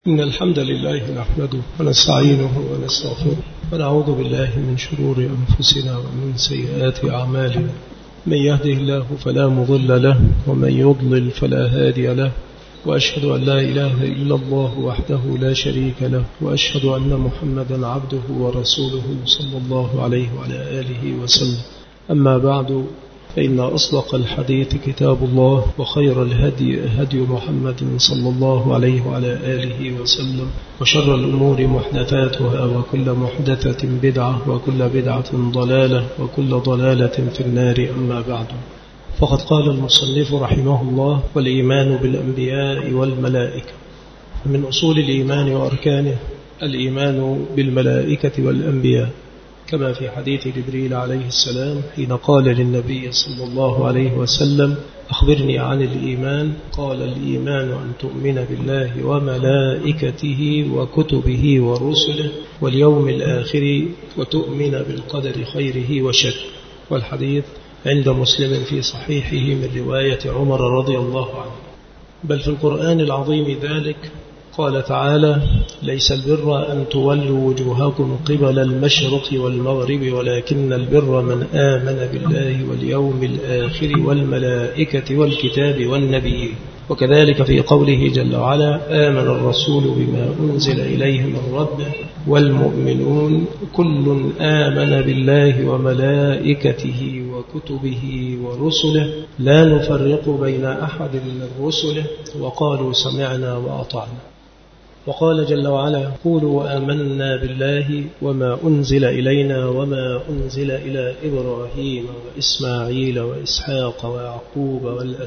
إن الحمد لله نحمده ونستعينه ونستغفره ونعوذ بالله من شرور أنفسنا ومن سيئات أعمالنا. من يهده الله فلا مضل له ومن يضلل فلا هادي له، وأشهد أن لا إله إلا الله وحده لا شريك له، وأشهد أن محمدا عبده ورسوله صلى الله عليه وعلى آله وسلم. أما بعد، فإن أصدق الحديث كتاب الله، وخير الهدي هدي محمد صلى الله عليه وعلى آله وسلم، وشر الأمور محدثاتها، وكل محدثة بدعة، وكل بدعة ضلالة، وكل ضلالة في النار. أما بعد، فقد قال المصنف رحمه الله: والإيمان بالأنبياء والملائكة. من أصول الإيمان وأركانه الإيمان بالملائكة والأنبياء، كما في حديث جبريل عليه السلام حين قال للنبي صلى الله عليه وسلم: أخبرني عن الإيمان. قال: الإيمان أن تؤمن بالله وملائكته وكتبه ورسله واليوم الآخر وتؤمن بالقدر خيره وشره. والحديث عند مسلم في صحيحه من رواية عمر رضي الله عنه. بل في القرآن العظيم ذلك قال تعالى: ليس البر أن تولوا وجوهكم قبل المشرق والمغرب، ولكن البر من آمن بالله واليوم الآخر والملائكة والكتاب والنبيين. وكذلك في قوله جل وعلا: آمن الرسول بما أنزل إليه من ربه والمؤمنون كل آمن بالله وملائكته وكتبه ورسله لا نفرق بين أحد من رسله وقالوا سمعنا وأطعنا. وقال جل وعلا: قولوا آمنا بالله وما أنزل إلينا وما أنزل إلى إبراهيم وإسماعيل وإسحاق ويعقوب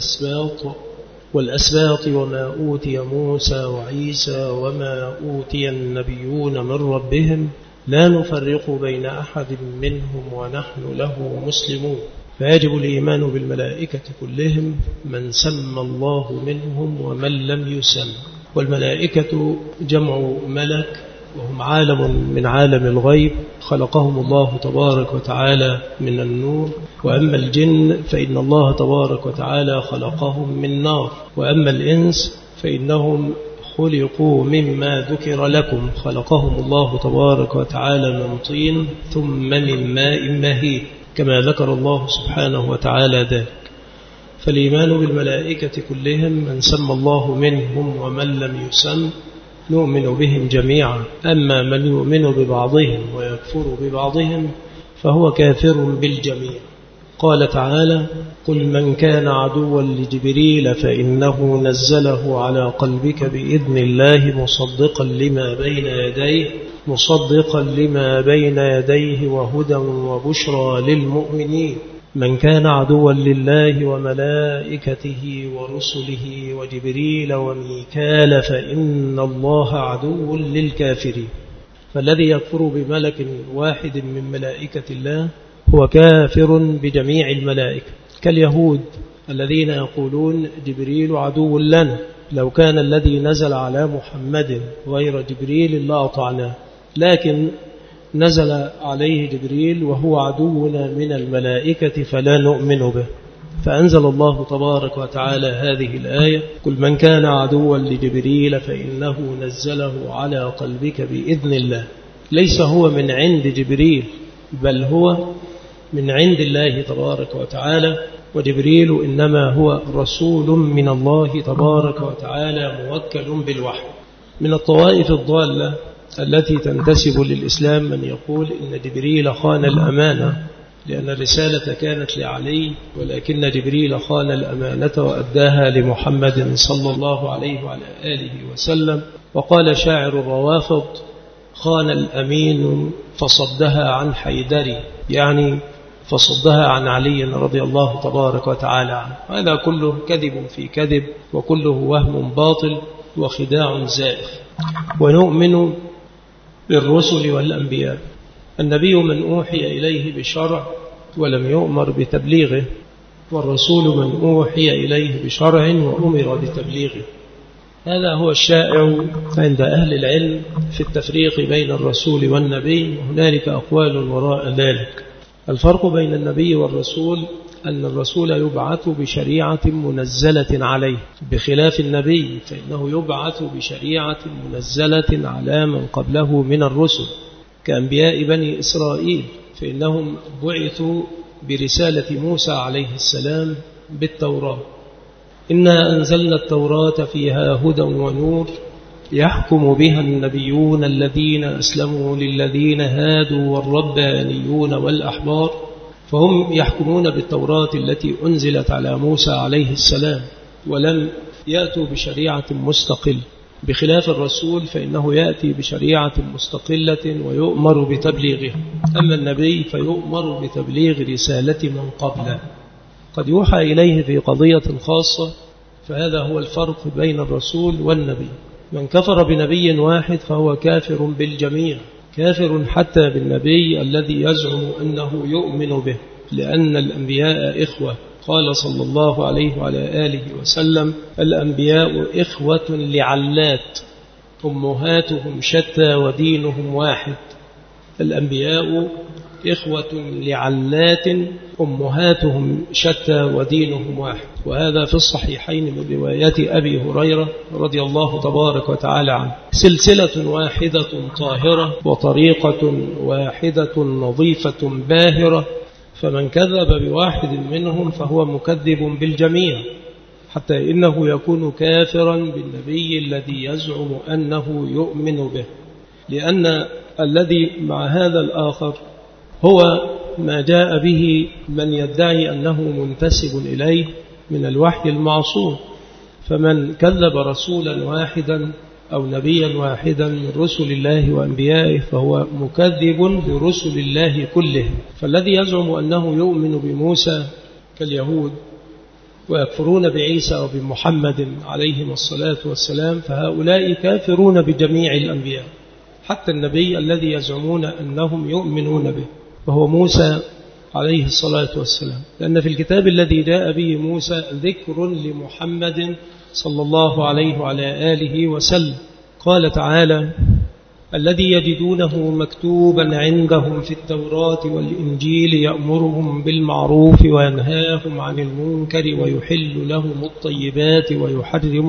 والأسباط وما أوتي موسى وعيسى وما أوتي النبيون من ربهم لا نفرق بين أحد منهم ونحن له مسلمون. فيجب الإيمان بالملائكة كلهم، من سمى الله منهم ومن لم يسم. والملائكة جمع ملك، وهم عالم من عالم الغيب خلقهم الله تبارك وتعالى من النور. وأما الجن فإن الله تبارك وتعالى خلقهم من نار. وأما الإنس فإنهم خلقوا مما ذكر لكم، خلقهم الله تبارك وتعالى من طين ثم من ماء مهين، كما ذكر الله سبحانه وتعالى ذلك. فالإيمان بالملائكة كلهم، من سمى الله منهم ومن لم يسم، نؤمن بهم جميعا. أما من يؤمن ببعضهم ويكفر ببعضهم فهو كافر بالجميع. قال تعالى: قل من كان عدوا لجبريل فإنه نزله على قلبك بإذن الله مصدقا لما بين يديه وهدى وبشرى للمؤمنين. من كان عدوا لله وملائكته ورسله وجبريل وميكال فإن الله عدو للكافرين. فالذي يكفر بملك واحد من ملائكة الله هو كافر بجميع الملائكة، كاليهود الذين يقولون جبريل عدو لنا، لو كان الذي نزل على محمد غير جبريل لأطعناه، لكن نزل عليه جبريل وهو عدونا من الملائكة فلا نؤمن به. فأنزل الله تبارك وتعالى هذه الآية: قل من كان عدوا لجبريل فإنه نزله على قلبك بإذن الله. ليس هو من عند جبريل، بل هو من عند الله تبارك وتعالى. وجبريل إنما هو رسول من الله تبارك وتعالى موكل بالوحي. من الطوائف الضالة التي تنتسب للإسلام من يقول إن جبريل خان الأمانة، لأن الرسالة كانت لعلي، ولكن جبريل خان الأمانة وأداها لمحمد صلى الله عليه وعلى آله وسلم. وقال شاعر الروافض: خان الأمين فصدها عن حيدري، يعني فصدها عن علي رضي الله تبارك وتعالى عنه. هذا كله كذب في كذب، وكله وهم باطل وخداع زائف. ونؤمن بالرسل والأنبياء. النبي من أوحي إليه بشرع ولم يؤمر بتبليغه، والرسول من أوحي إليه بشرع وأمر بتبليغه. هذا هو الشائع عند أهل العلم في التفريق بين الرسول والنبي، وهنالك أقوال وراء ذلك. الفرق بين النبي والرسول أن الرسول يبعث بشريعة منزلة عليه، بخلاف النبي فإنه يبعث بشريعة منزلة على من قبله من الرسل كأنبياء بني إسرائيل، فإنهم بعثوا برسالة موسى عليه السلام بالتوراة. إنا أنزلنا التوراة فيها هدى ونور يحكم بها النبيون الذين أسلموا للذين هادوا والربانيون والأحبار، فهم يحكمون بالتوراة التي أنزلت على موسى عليه السلام ولم يأتوا بشريعة مستقلة، بخلاف الرسول فإنه يأتي بشريعة مستقلة ويؤمر بتبليغها. أما النبي فيؤمر بتبليغ رسالة من قبله، قد يوحى إليه في قضية خاصة، فهذا هو الفرق بين الرسول والنبي. من كفر بنبي واحد فهو كافر بالجميع، كافر حتى بالنبي الذي يزعم أنه يؤمن به، لأن الأنبياء إخوة. قال صلى الله عليه وعلى آله وسلم: الأنبياء إخوة لعلات أمهاتهم شتى ودينهم واحد. الأنبياء إخوة لعلات أمهاتهم شتى ودينهم واحد. وهذا في الصحيحين من روايات أبي هريرة رضي الله تبارك وتعالى عنه. سلسلة واحدة طاهرة وطريقة واحدة نظيفة باهرة، فمن كذب بواحد منهم فهو مكذب بالجميع، حتى إنه يكون كافرا بالنبي الذي يزعم أنه يؤمن به، لأن الذي مع هذا الآخر هو ما جاء به من يدعي أنه منتسب إليه من الوحي المعصوم. فمن كذب رسولا واحدا أو نبيا واحدا من رسل الله وأنبيائه فهو مكذب برسل الله كله. فالذي يزعم أنه يؤمن بموسى كاليهود ويكفرون بعيسى وبمحمد عليهم الصلاة والسلام، فهؤلاء كافرون بجميع الأنبياء، حتى النبي الذي يزعمون أنهم يؤمنون به وهو موسى عليه الصلاة والسلام، لأن في الكتاب الذي جاء به موسى ذكر لمحمد صلى الله عليه وعلى آله وسلم. قال تعالى: الذي يجدونه مكتوبا عندهم في التوراة والإنجيل يأمرهم بالمعروف وينهاهم عن المنكر ويحل لهم الطيبات ويحرم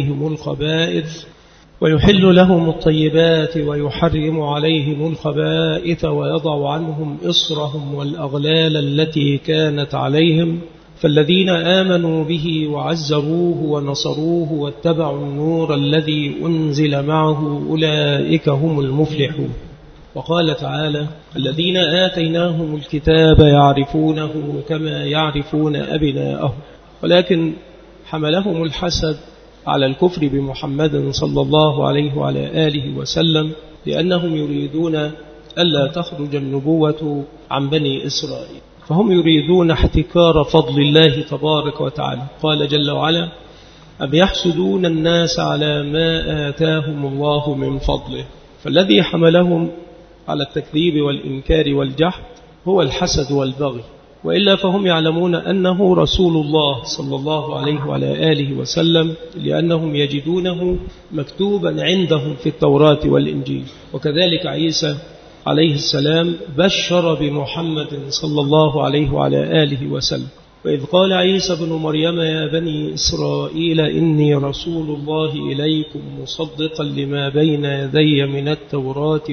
عليهم الخبائث ويضع عنهم إصرهم والأغلال التي كانت عليهم، فالذين آمنوا به وعزروه ونصروه واتبعوا النور الذي أنزل معه أولئك هم المفلحون. وقال تعالى: الذين آتيناهم الكتاب يعرفونه كما يعرفون أبناءهم، ولكن حملهم الحسد على الكفر بمحمد صلى الله عليه وعلى آله وسلم، لأنهم يريدون ألا تخرج النبوة عن بني إسرائيل، فهم يريدون احتكار فضل الله تبارك وتعالى. قال جل وعلا: أم يحسدون الناس على ما آتاهم الله من فضله. فالذي حملهم على التكذيب والإنكار والجحد هو الحسد والبغي، وإلا فهم يعلمون أنه رسول الله صلى الله عليه وعلى آله وسلم، لأنهم يجدونه مكتوبا عندهم في التوراة والإنجيل. وكذلك عيسى عليه السلام بشر بمحمد صلى الله عليه وعلى آله وسلم. وإذ قال عيسى بن مريم: يا بني إسرائيل إني رسول الله إليكم مصدقا لما بين يدي من التوراة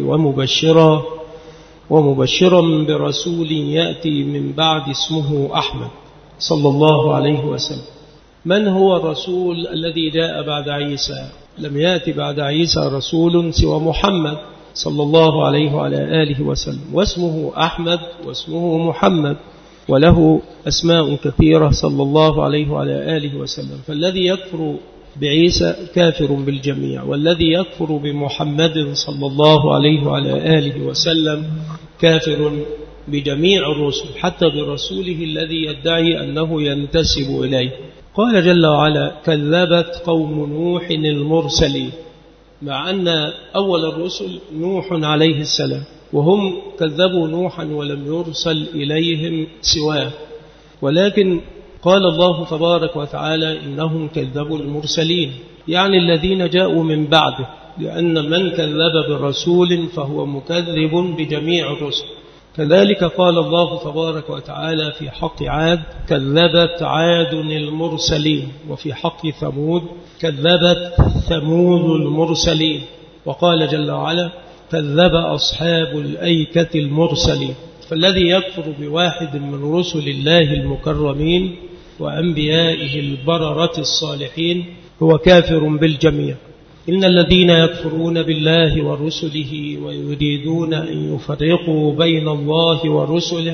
ومبشرا برسول يأتي من بعد اسمه أحمد صلى الله عليه وسلم. من هو الرسول الذي جاء بعد عيسى؟ لم يأتي بعد عيسى رسول سوى محمد صلى الله عليه وعلى آله وسلم، واسمه أحمد واسمه محمد، وله أسماء كثيرة صلى الله عليه وعلى آله وسلم. فالذي يكفر بعيسى كافر بالجميع، والذي يكفر بمحمد صلى الله عليه وعلى آله وسلم كافر بجميع الرسل، حتى برسوله الذي يدعي أنه ينتسب إليه. قال جل وعلا: كذبت قوم نوح المرسلين، مع أن أول الرسل نوح عليه السلام، وهم كذبوا نوحا ولم يرسل إليهم سواه، ولكن قال الله تبارك وتعالى: إنهم كذبوا المرسلين، يعني الذين جاءوا من بعده، لأن من كذب بالرسول فهو مكذب بجميع الرسل. كذلك قال الله تبارك وتعالى في حق عاد: كذبت عاد المرسلين. وفي حق ثمود: كذبت ثمود المرسلين. وقال جل وعلا: كذب أصحاب الأيكة المرسلين. فالذي يكفر بواحد من رسل الله المكرمين وأنبيائه البررة الصالحين هو كافر بالجميع. إن الذين يكفرون بالله ورسله ويريدون أن يفرقوا بين الله ورسله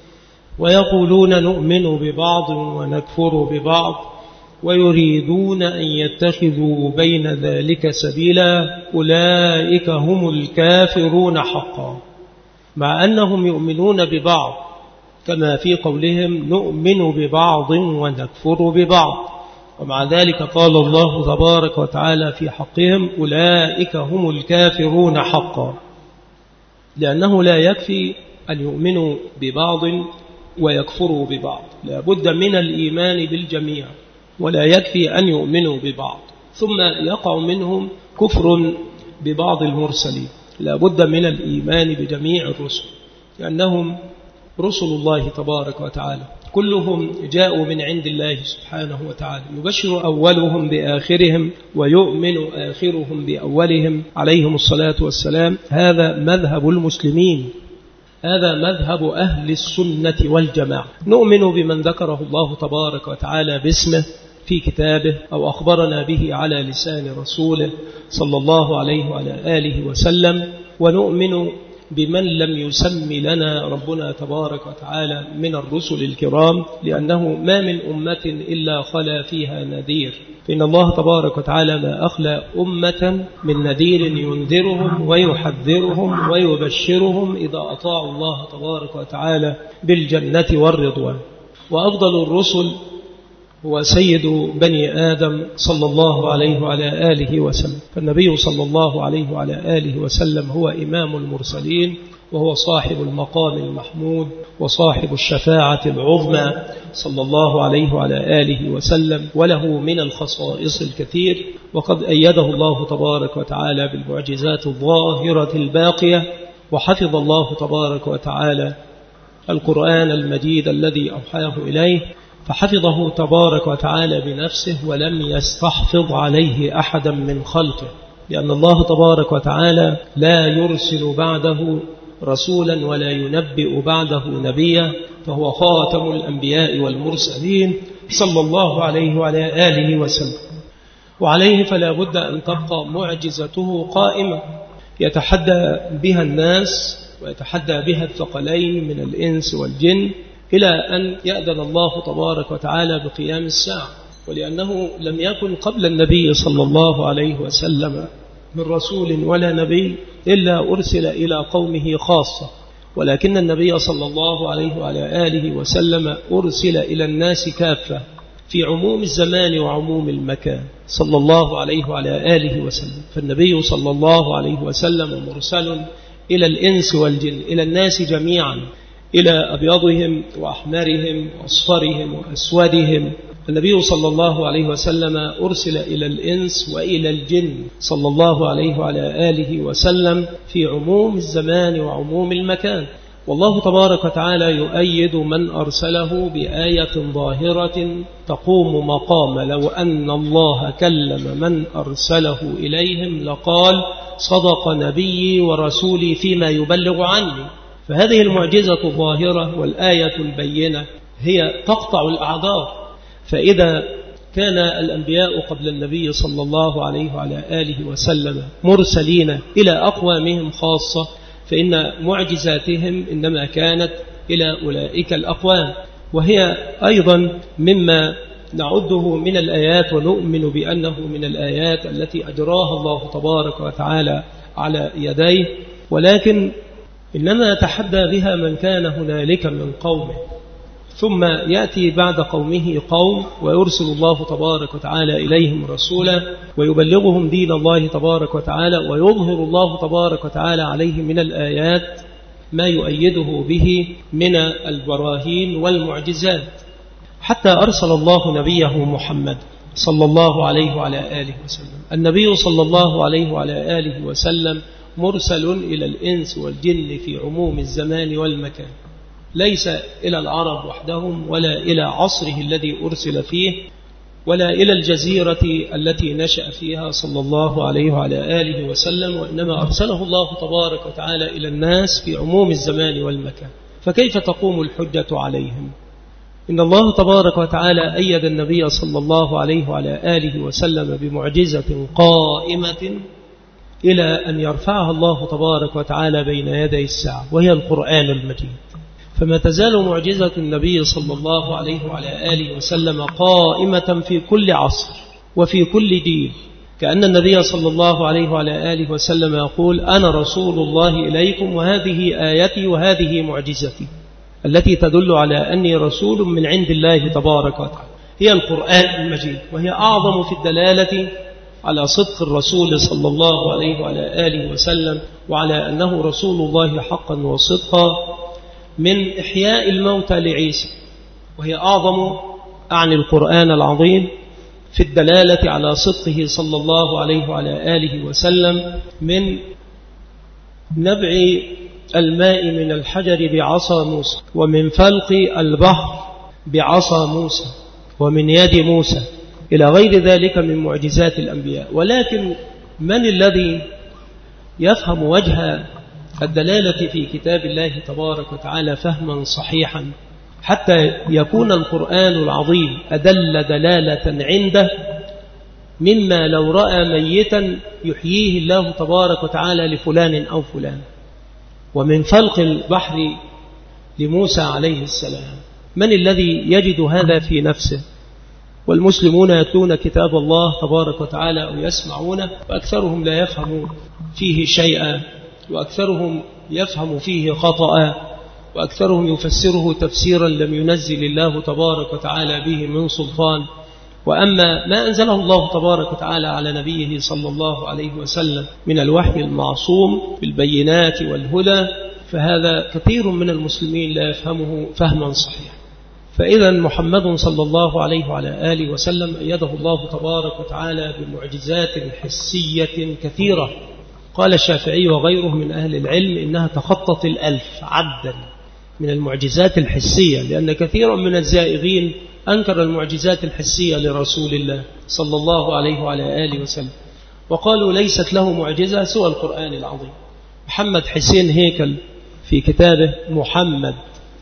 ويقولون نؤمن ببعض ونكفر ببعض ويريدون أن يتخذوا بين ذلك سبيلا أولئك هم الكافرون حقا، مع أنهم يؤمنون ببعض، كما في قولهم نؤمن ببعض ونكفر ببعض. ومع ذلك قال الله تبارك وتعالى في حقهم: أولئك هم الكافرون حقا، لأنه لا يكفي أن يؤمنوا ببعض ويكفروا ببعض، لا بد من الإيمان بالجميع، ولا يكفي أن يؤمنوا ببعض ثم يقع منهم كفر ببعض المرسلين. لا بد من الإيمان بجميع الرسل، لأنهم رسل الله تبارك وتعالى، كلهم جاءوا من عند الله سبحانه وتعالى، يبشر أولهم بآخرهم ويؤمن آخرهم بأولهم عليهم الصلاة والسلام. هذا مذهب المسلمين، هذا مذهب أهل السنة والجماعة. نؤمن بمن ذكره الله تبارك وتعالى باسمه في كتابه أو أخبرنا به على لسان رسوله صلى الله عليه وعلى آله وسلم، ونؤمن بمن لم يسم لنا ربنا تبارك وتعالى من الرسل الكرام، لأنه ما من أمة إلا خلا فيها نذير، فإن الله تبارك وتعالى ما أخلى أمة من نذير ينذرهم ويحذرهم ويبشرهم إذا أطاعوا الله تبارك وتعالى بالجنة والرضوان. وأفضل الرسل هو سيد بني آدم صلى الله عليه وعلى آله وسلم، فالنبي صلى الله عليه وعلى آله وسلم هو إمام المرسلين، وهو صاحب المقام المحمود وصاحب الشفاعة العظمى صلى الله عليه وعلى آله وسلم، وله من الخصائص الكثير، وقد أيده الله تبارك وتعالى بالمعجزات الظاهرة الباقية. وحفظ الله تبارك وتعالى القرآن المجيد الذي أوحاه إليه، فحفظه تبارك وتعالى بنفسه ولم يستحفظ عليه أحدا من خلقه، لأن الله تبارك وتعالى لا يرسل بعده رسولا ولا ينبئ بعده نبيا، فهو خاتم الأنبياء والمرسلين صلى الله عليه وعلى آله وسلم. وعليه فلا بد أن تبقى معجزته قائمة يتحدى بها الناس ويتحدى بها الثقلين من الإنس والجن إلى أن يأذن الله تبارك وتعالى بقيام الساعة. ولأنه لم يكن قبل النبي صلى الله عليه وسلم من رسول ولا نبي إلا أرسل إلى قومه خاصة، ولكن النبي صلى الله عليه وعلى آله وسلم أرسل إلى الناس كافة في عموم الزمان وعموم المكان صلى الله عليه وعلى آله وسلم. فالنبي صلى الله عليه وسلم مرسل إلى الإنس والجن، إلى الناس جميعا، إلى أبيضهم وأحمرهم وأصفرهم وأسودهم. النبي صلى الله عليه وسلم أرسل إلى الإنس وإلى الجن صلى الله عليه وعلى آله وسلم في عموم الزمان وعموم المكان. والله تبارك وتعالى يؤيد من أرسله بآية ظاهرة تقوم مقام لو أن الله كلم من أرسله إليهم لقال صدق نبيي ورسولي فيما يبلغ عني. فهذه المعجزة الظاهرة والآية البينة هي تقطع الأعذار. فإذا كان الأنبياء قبل النبي صلى الله عليه وعلى آله وسلم مرسلين إلى أقوامهم خاصة، فإن معجزاتهم إنما كانت إلى أولئك الأقوام، وهي أيضا مما نعده من الآيات ونؤمن بأنه من الآيات التي أجراها الله تبارك وتعالى على يديه، ولكن إنما يتحدى بها من كان هنالك من قومه، ثم يأتي بعد قومه قوم ويرسل الله تبارك وتعالى إليهم رسولا ويبلغهم دين الله تبارك وتعالى، ويظهر الله تبارك وتعالى عليه من الآيات ما يؤيده به من البراهين والمعجزات، حتى أرسل الله نبيه محمد صلى الله عليه وعلى آله وسلم. النبي صلى الله عليه وعلى آله وسلم مرسل إلى الإنس والجن في عموم الزمان والمكان، ليس إلى العرب وحدهم ولا إلى عصره الذي أرسل فيه ولا إلى الجزيرة التي نشأ فيها صلى الله عليه وعلى آله وسلم، وإنما أرسله الله تبارك وتعالى إلى الناس في عموم الزمان والمكان. فكيف تقوم الحجة عليهم؟ إن الله تبارك وتعالى أيد النبي صلى الله عليه وعلى آله وسلم بمعجزة قائمة إلى أن يرفعها الله تبارك وتعالى بين يدي الساعة، وهي القرآن المجيد. فما تزال معجزة النبي صلى الله عليه وعلى آله وسلم قائمة في كل عصر وفي كل جيل، كأن النبي صلى الله عليه وعلى آله وسلم يقول: أنا رسول الله إليكم وهذه آيتي وهذه معجزتي التي تدل على أني رسول من عند الله تبارك وتعالى. هي القرآن المجيد، وهي أعظم في الدلالة على صدق الرسول صلى الله عليه وعلى آله وسلم وعلى أنه رسول الله حقا وصدقا من إحياء الموتى لعيسى، وهي أعظم عن القرآن العظيم في الدلالة على صدقه صلى الله عليه وعلى آله وسلم من نبع الماء من الحجر بعصا موسى، ومن فلق البحر بعصا موسى، ومن يد موسى، إلى غير ذلك من معجزات الأنبياء. ولكن من الذي يفهم وجه الدلالة في كتاب الله تبارك وتعالى فهما صحيحا حتى يكون القرآن العظيم أدل دلالة عنده مما لو رأى ميتا يحييه الله تبارك وتعالى لفلان أو فلان؟ ومن فلق البحر لموسى عليه السلام، من الذي يجد هذا في نفسه؟ والمسلمون يتلون كتاب الله تبارك وتعالى أو يسمعونه، وأكثرهم لا يفهم فيه شيئا، وأكثرهم يفهم فيه خطأ، وأكثرهم يفسره تفسيرا لم ينزل الله تبارك وتعالى به من سلطان. وأما ما أنزله الله تبارك وتعالى على نبيه صلى الله عليه وسلم من الوحي المعصوم بالبينات والهدى، فهذا كثير من المسلمين لا يفهمه فهما صحيحا. فإذا محمد صلى الله عليه وعلى آله وسلم أيده الله تبارك وتعالى بمعجزات حسية كثيرة، قال الشافعي وغيره من أهل العلم إنها تخطت 1000 عدا من المعجزات الحسية، لأن كثيرا من الزائغين أنكر المعجزات الحسية لرسول الله صلى الله عليه وعلى آله وسلم، وقالوا ليست له معجزة سوى القرآن العظيم. محمد حسين هيكل في كتابه محمد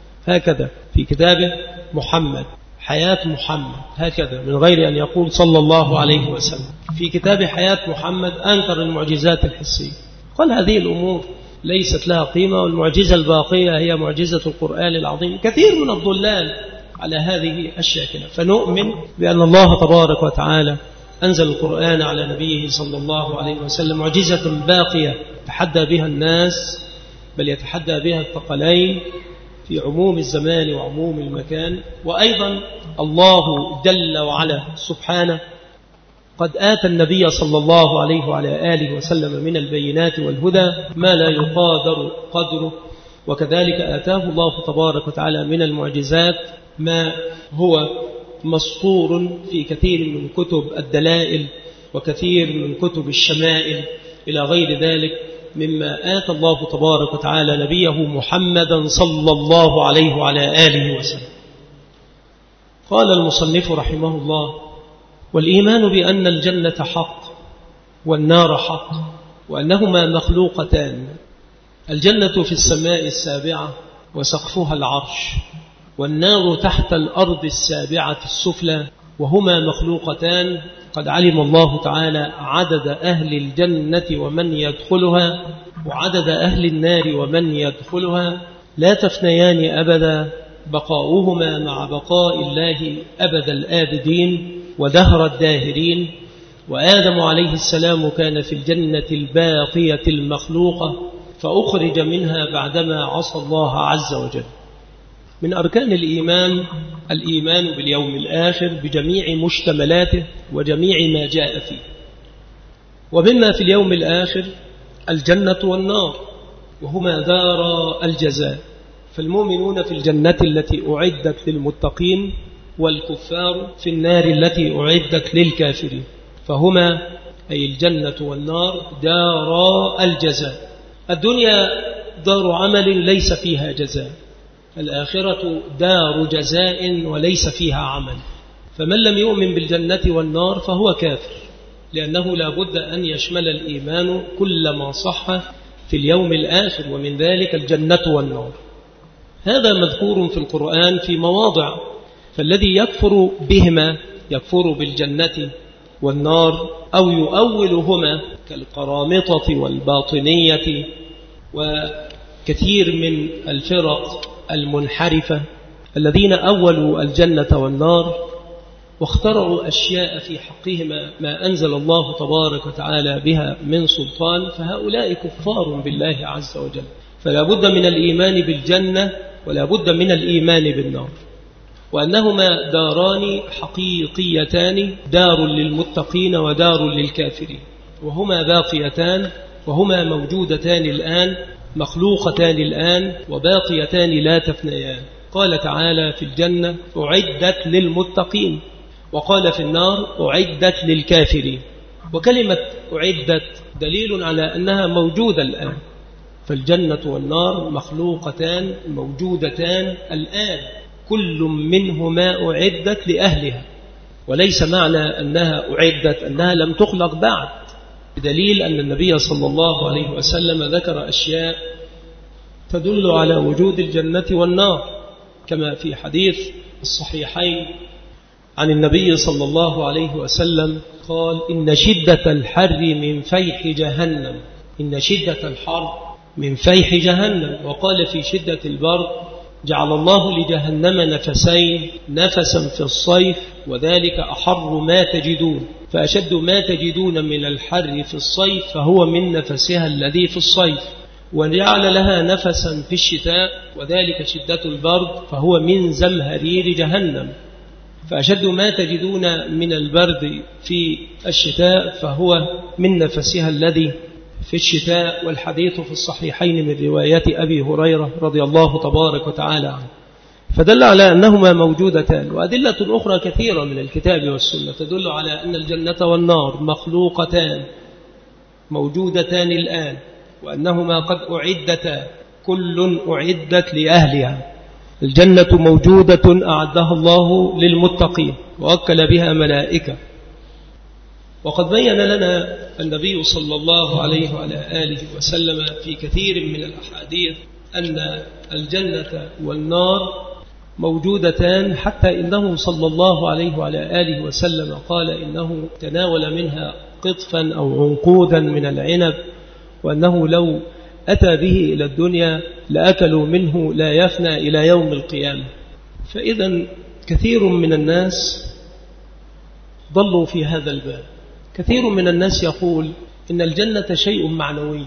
هكذا، في كتابه محمد حياة محمد هكذا من غير أن يقول صلى الله عليه وسلم، في كتاب حياة محمد أنكر المعجزات الحسية، قال هذه الأمور ليست لها قيمة، والمعجزة الباقية هي معجزة القرآن العظيم. كثير من الضلال على هذه الشاكلة. فنؤمن بأن الله تبارك وتعالى أنزل القرآن على نبيه صلى الله عليه وسلم معجزة باقية يتحدى بها الناس، بل يتحدى بها الثقلين في عموم الزمان وعموم المكان. وأيضا الله جل وعلا سبحانه قد آتى النبي صلى الله عليه وعلى آله وسلم من البينات والهدى ما لا يقادر قدره، وكذلك آتاه الله تبارك وتعالى من المعجزات ما هو مسطور في كثير من كتب الدلائل وكثير من كتب الشمائل إلى غير ذلك مما آتى الله تبارك وتعالى نبيه محمدا صلى الله عليه وعلى آله وسلم. قال المصنف رحمه الله: والإيمان بأن الجنة حق والنار حق، وأنهما مخلوقتان، الجنة في السماء السابعة وسقفها العرش، والنار تحت الأرض السابعة السفلى، وهما مخلوقتان قد علم الله تعالى عدد أهل الجنة ومن يدخلها وعدد أهل النار ومن يدخلها، لا تفنيان أبدا، بقاؤهما مع بقاء الله أبد الآبدين ودهر الداهرين. وآدم عليه السلام كان في الجنة الباقية المخلوقة فأخرج منها بعدما عصى الله عز وجل. من أركان الإيمان باليوم الآخر بجميع مشتملاته وجميع ما جاء فيه. ومما في اليوم الآخر الجنة والنار، وهما دار الجزاء، فالمؤمنون في الجنة التي أعدت للمتقين، والكفار في النار التي أعدت للكافرين، فهما أي الجنة والنار دار الجزاء. الدنيا دار عمل ليس فيها جزاء، الآخرة دار جزاء وليس فيها عمل. فمن لم يؤمن بالجنة والنار فهو كافر، لأنه لا بد أن يشمل الإيمان كل ما صح في اليوم الآخر، ومن ذلك الجنة والنار. هذا مذكور في القرآن في مواضع، فالذي يكفر بهما يكفر بالجنة والنار أو يؤولهما كالقرامطة والباطنية وكثير من الفرق المنحرفة الذين أولوا الجنة والنار واخترعوا أشياء في حقهما ما أنزل الله تبارك وتعالى بها من سلطان، فهؤلاء كفار بالله عز وجل. فلا بد من الإيمان بالجنة ولا بد من الإيمان بالنار، وأنهما داران حقيقيتان، دار للمتقين ودار للكافرين، وهما باقيتان وهما موجودتان الآن، مخلوقتان الآن وباقيتان لا تفنيان. قال تعالى في الجنة أعدت للمتقين، وقال في النار أعدت للكافرين. وكلمة أعدت دليل على أنها موجودة الآن، فالجنة والنار مخلوقتان موجودتان الآن، كل منهما أعدت لأهلها، وليس معنى أنها أعدت أنها لم تخلق بعد، بدليل أن النبي صلى الله عليه وسلم ذكر أشياء تدل على وجود الجنة والنار، كما في حديث الصحيحين عن النبي صلى الله عليه وسلم قال: إن شدة الحر من فيح جهنم، إن شدة الحر من فيح جهنم. وقال في شدة البرد: جعل الله لجهنم نفسين، نفسا في الصيف وذلك أحر ما تجدون، فأشد ما تجدون من الحر في الصيف فهو من نفسها الذي في الصيف، وجعل لها نفسا في الشتاء وذلك شدة البرد فهو من زمهرير جهنم، فأشد ما تجدون من البرد في الشتاء فهو من نفسها الذي في الشتاء. والحديث في الصحيحين من رواية أبي هريرة رضي الله تبارك وتعالى عنه، فدل على أنهما موجودتان. وأدلة أخرى كثيرة من الكتاب والسنة تدل على أن الجنة والنار مخلوقتان موجودتان الآن، وأنهما قد أعدتا، كل أعدت لأهلها. الجنة موجودة أعدها الله للمتقين ووكل بها ملائكة. وقد بين لنا النبي صلى الله عليه وعلى آله وسلم في كثير من الأحاديث أن الجنة والنار موجودتان، حتى إنه صلى الله عليه وعلى آله وسلم قال إنه تناول منها قطفا أو عنقودا من العنب، وأنه لو أتى به إلى الدنيا لأكلوا منه لا يفنى إلى يوم القيامة. فإذا كثير من الناس ضلوا في هذا الباب. كثير من الناس يقول إن الجنة شيء معنوي،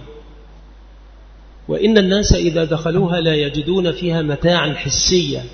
وإن الناس إذا دخلوها لا يجدون فيها متاعا حسيا،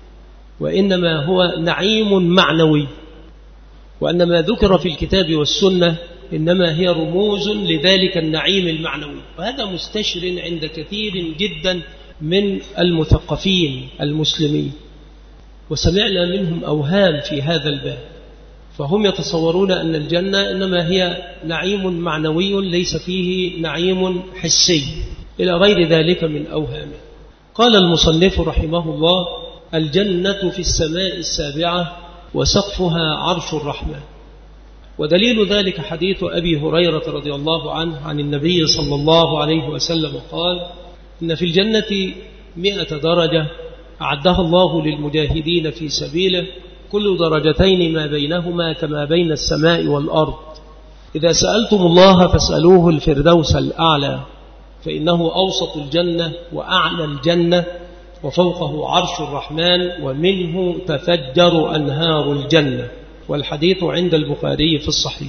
وإنما هو نعيم معنوي، وأن ما ذكر في الكتاب والسنة إنما هي رموز لذلك النعيم المعنوي. وهذا مستشر عند كثير جدا من المثقفين المسلمين، وسمعنا منهم أوهام في هذا الباب، فهم يتصورون أن الجنة إنما هي نعيم معنوي ليس فيه نعيم حسي إلى غير ذلك من أوهامه. قال المصنف رحمه الله: الجنة في السماء السابعة وسقفها عرش الرحمن. ودليل ذلك حديث أبي هريرة رضي الله عنه عن النبي صلى الله عليه وسلم قال: إن في الجنة 100 درجة أعدها الله للمجاهدين في سبيله، كل درجتين ما بينهما كما بين السماء والأرض. إذا سألتم الله فاسألوه الفردوس الأعلى، فإنه أوسط الجنة وأعلى الجنة وفوقه عرش الرحمن ومنه تفجر أنهار الجنة. والحديث عند البخاري في الصحيح.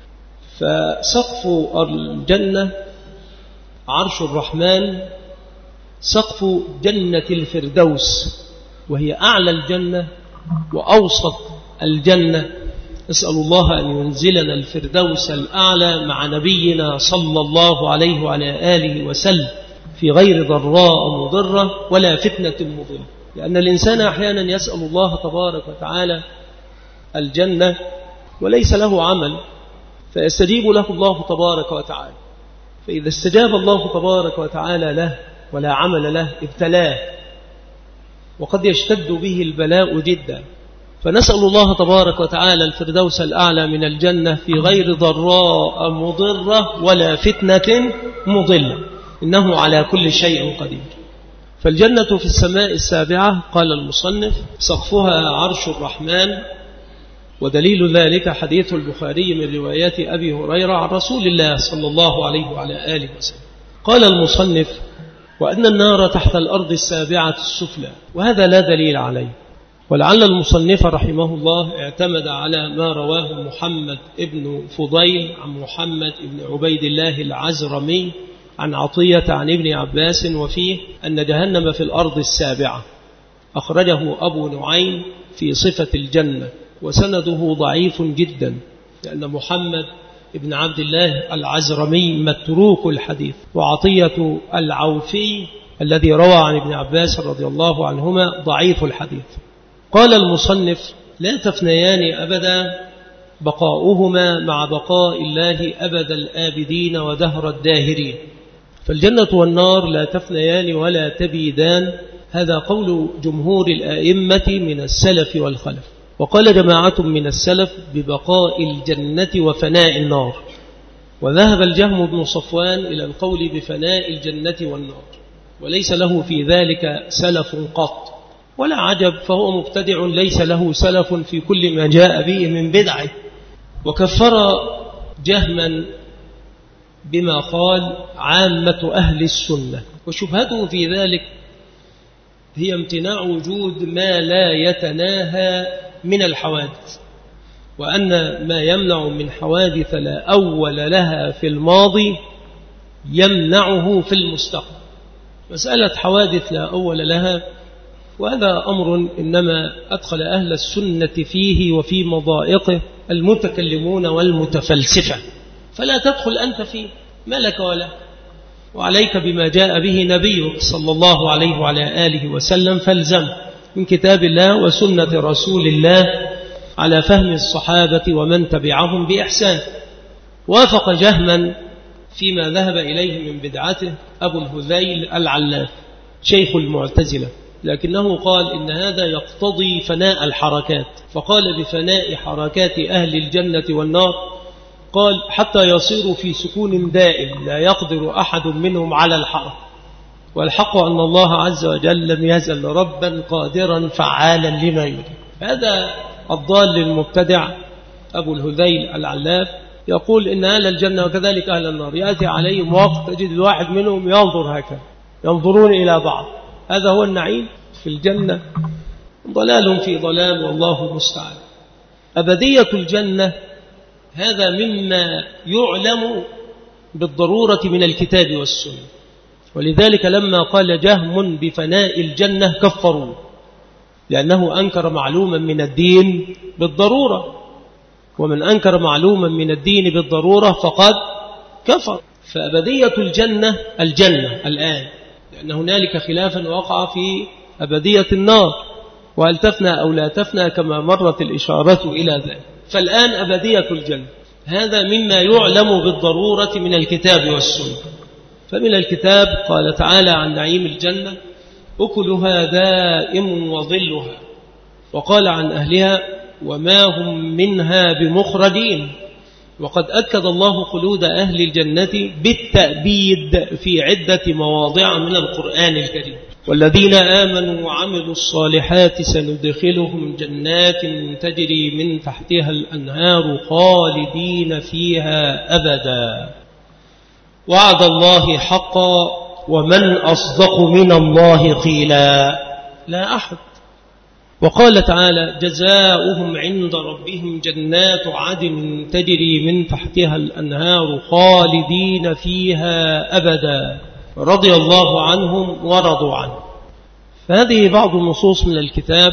فسقف الجنة عرش الرحمن، سقف جنة الفردوس وهي أعلى الجنة وأوسط الجنة. نسأل الله أن ينزلنا الفردوس الأعلى مع نبينا صلى الله عليه وعلى آله وسلم في غير ضراء مضرة ولا فتنة مضلة. لأن الإنسان أحيانا يسأل الله تبارك وتعالى الجنة وليس له عمل، فيستجيب له الله تبارك وتعالى، فإذا استجاب الله تبارك وتعالى له ولا عمل له ابتلاه، وقد يشتد به البلاء جدا. فنسأل الله تبارك وتعالى الفردوس الأعلى من الجنة في غير ضراء مضرة ولا فتنة مضلة، إنه على كل شيء قدير. فالجنة في السماء السابعة، قال المصنف: سقفها عرش الرحمن. ودليل ذلك حديث البخاري من روايات أبي هريرة عن رسول الله صلى الله عليه وعلى آله وسلم. قال المصنف: وأن النار تحت الأرض السابعة السفلى، وهذا لا دليل عليه، ولعل المصنف رحمه الله اعتمد على ما رواه محمد ابن فضيل عن محمد ابن عبيد الله العزرمي عن عطية عن ابن عباس، وفيه أن جهنم في الأرض السابعة. أخرجه أبو نعيم في صفة الجنة، وسنده ضعيف جدا، لأن محمد ابن عبد الله العزرمي متروك الحديث، وعطية العوفي الذي روى عن ابن عباس رضي الله عنهما ضعيف الحديث. قال المصنف: لا تفنيان أبدا، بقاؤهما مع بقاء الله أبد الآبدين ودهر الداهرين. فالجنة والنار لا تفنيان ولا تبيدان، هذا قول جمهور الآئمة من السلف والخلف. وقال جماعة من السلف ببقاء الجنة وفناء النار، وذهب الجهم بن صفوان إلى القول بفناء الجنة والنار، وليس له في ذلك سلف قط، ولا عجب، فهو مبتدع ليس له سلف في كل ما جاء به من بدعه. وكفر جهما بما قال عامة أهل السنة، وشبهته في ذلك هي امتناع وجود ما لا يتناهى من الحوادث، وأن ما يمنع من حوادث لا أول لها في الماضي يمنعه في المستقبل. مسألة حوادث لا أول لها، وهذا أمر إنما أدخل أهل السنة فيه وفي مضائقه المتكلمون والمتفلسفة، فلا تدخل أنت فيه، ما لك ولا، وعليك بما جاء به نبيك صلى الله عليه وعلى آله وسلم، فالزم من كتاب الله وسنة رسول الله على فهم الصحابة ومن تبعهم بإحسان. وافق جهما فيما ذهب إليه من بدعته أبو الهذيل العلاف شيخ المعتزلة، لكنه قال إن هذا يقتضي فناء الحركات، فقال بفناء حركات أهل الجنة والنار، قال حتى يصيروا في سكون دائم لا يقدر أحد منهم على الحركة. والحق أن الله عز وجل لم يزل ربا قادرا فعالا لما يريد. هذا الضال المبتدع أبو الهذيل العلاف يقول إن أهل الجنة وكذلك أهل النار يأتي عليهم وقت تجد الواحد منهم ينظر هكذا، ينظرون إلى بعض، هذا هو النعيم في الجنة؟ ضلال في ضلال، والله المستعان. أبدية الجنة هذا مما يعلم بالضرورة من الكتاب والسنة، ولذلك لما قال جهم بفناء الجنة كفروا، لأنه أنكر معلوما من الدين بالضرورة، ومن أنكر معلوما من الدين بالضرورة فقد كفر. فأبدية الجنة الآن، لأن هنالك خلافا وقع في أبدية النار، وهل تفنى أو لا تفنى كما مرت الإشارة إلى ذلك. فالآن أبدية الجنة هذا مما يعلم بالضرورة من الكتاب والسنة. فمن الكتاب قال تعالى عن نعيم الجنة: أكلها دائم وظلها، وقال عن أهلها: وما هم منها بمخرجين. وقد أكد الله خلود أهل الجنة بالتأبيد في عدة مواضع من القرآن الكريم: والذين آمنوا وعملوا الصالحات سندخلهم جنات تجري من تحتها الأنهار خالدين فيها أبدا، وعد الله حقا، ومن أصدق من الله قيلا، لا أحد. وقال تعالى: جزاؤهم عند ربهم جنات عدن تجري من تحتها الأنهار خالدين فيها أبدا، رضي الله عنهم ورضوا عنه. فهذه بعض النصوص من الكتاب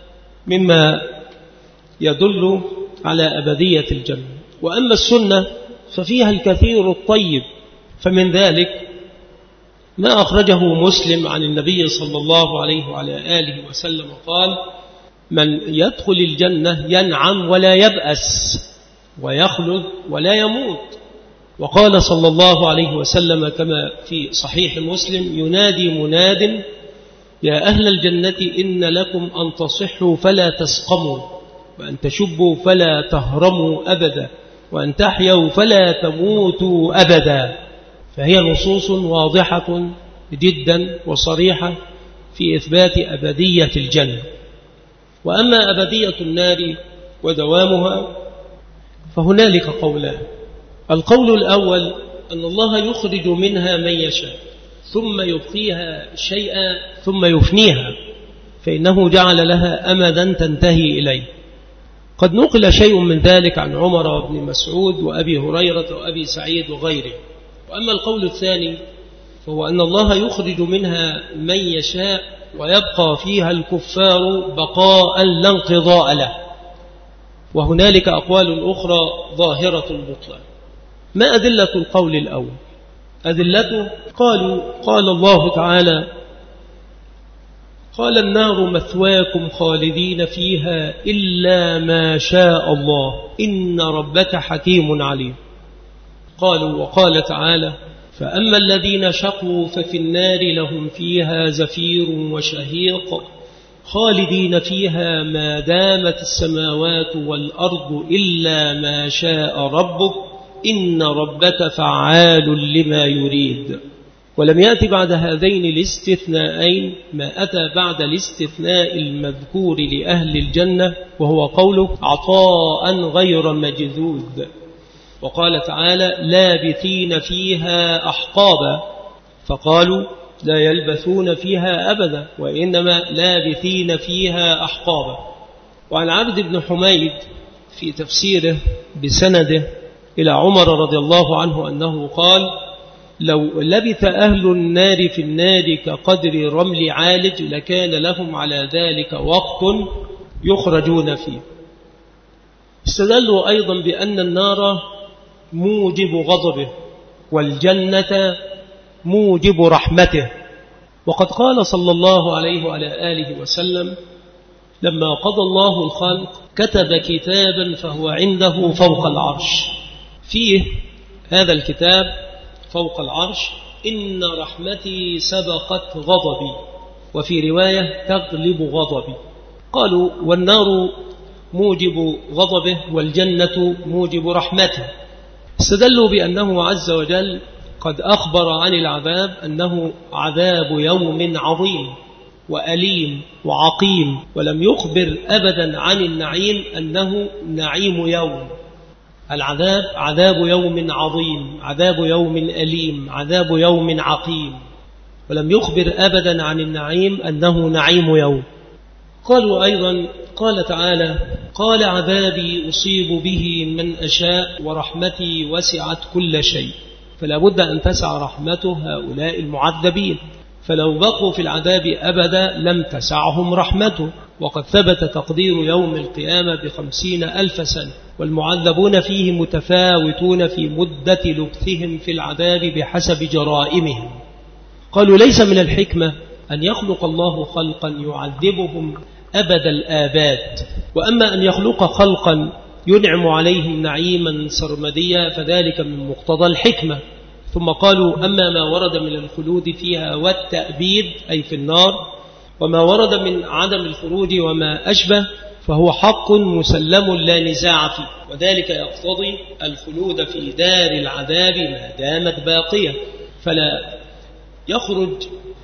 مما يدل على أبدية الجنة. وأما السنة ففيها الكثير الطيب، فمن ذلك ما أخرجه مسلم عن النبي صلى الله عليه وعلى آله وسلم قال: من يدخل الجنة ينعم ولا يبأس، ويخلد ولا يموت. وقال صلى الله عليه وسلم كما في صحيح مسلم: ينادي مناد: يا أهل الجنة إن لكم أن تصحوا فلا تسقموا، وأن تشبوا فلا تهرموا أبدا، وأن تحيوا فلا تموتوا أبدا. فهي نصوص واضحة جدا وصريحة في إثبات أبدية الجنة. وأما أبدية النار ودوامها فهنالك قولان: القول الأول أن الله يخرج منها من يشاء ثم يبقيها شيئا ثم يفنيها، فإنه جعل لها أمدا تنتهي إليه. قد نقل شيء من ذلك عن عمر وابن مسعود وأبي هريرة وأبي سعيد وغيره. وأما القول الثاني فهو أن الله يخرج منها من يشاء ويبقى فيها الكفار بقاء لا انقضاء له. وهنالك أقوال أخرى ظاهرة البطلان. ما أدلة القول الأول؟ أدلته قال الله تعالى: قال النار مثواكم خالدين فيها إلا ما شاء الله إن ربك حكيم عليم. قالوا: وقال تعالى: فأما الذين شقوا ففي النار لهم فيها زفير وشهيق خالدين فيها ما دامت السماوات والأرض إلا ما شاء ربك إن ربك فعال لما يريد. ولم يأتي بعد هذين الاستثناءين ما أتى بعد الاستثناء المذكور لأهل الجنة، وهو قوله: عطاء غير مجذوذ. وقال تعالى: لابثين فيها أحقابا، فقالوا: لا يلبثون فيها أبدا، وإنما لابثين فيها أحقابا. وعن عبد بن حميد في تفسيره بسنده إلى عمر رضي الله عنه أنه قال: لو لبث أهل النار في النار كقدر رمل عالج لكان لهم على ذلك وقت يخرجون فيه. استدلوا أيضا بأن النار موجب غضبه والجنة موجب رحمته. وقد قال صلى الله عليه وعلى آله وسلم: لما قضى الله الخلق كتب كتابا فهو عنده فوق العرش، فيه هذا الكتاب فوق العرش: إن رحمتي سبقت غضبي، وفي رواية تغلب غضبي. قالوا: والنار موجب غضبه والجنة موجب رحمته. استدلوا بأنه عز وجل قد أخبر عن العذاب أنه عذاب يوم عظيم وأليم وعقيم، ولم يخبر أبدا عن النعيم أنه نعيم يوم. العذاب عذاب يوم عظيم، عذاب يوم أليم، عذاب يوم عقيم، ولم يخبر أبدا عن النعيم أنه نعيم يوم. قالوا أيضا: قال تعالى: قال عذابي أصيب به من أشاء ورحمتي وسعت كل شيء. فلا بد أن تسع رحمته هؤلاء المعذبين، فلو بقوا في العذاب أبدا لم تسعهم رحمته. وقد ثبت تقدير يوم القيامة ب50,000 سنة، والمعذبون فيه متفاوتون في مدة لبثهم في العذاب بحسب جرائمهم. قالوا: ليس من الحكمة أن يخلق الله خلقا يعذبهم أبد الآباد، وأما أن يخلق خلقا ينعم عليهم نعيما سرمديا فذلك من مقتضى الحكمة. ثم قالوا: أما ما ورد من الخلود فيها والتأبيد أي في النار، وما ورد من عدم الخروج وما أشبه فهو حق مسلم لا نزاع فيه، وذلك يقتضي الخلود في دار العذاب ما دامت باقية، فلا يخرج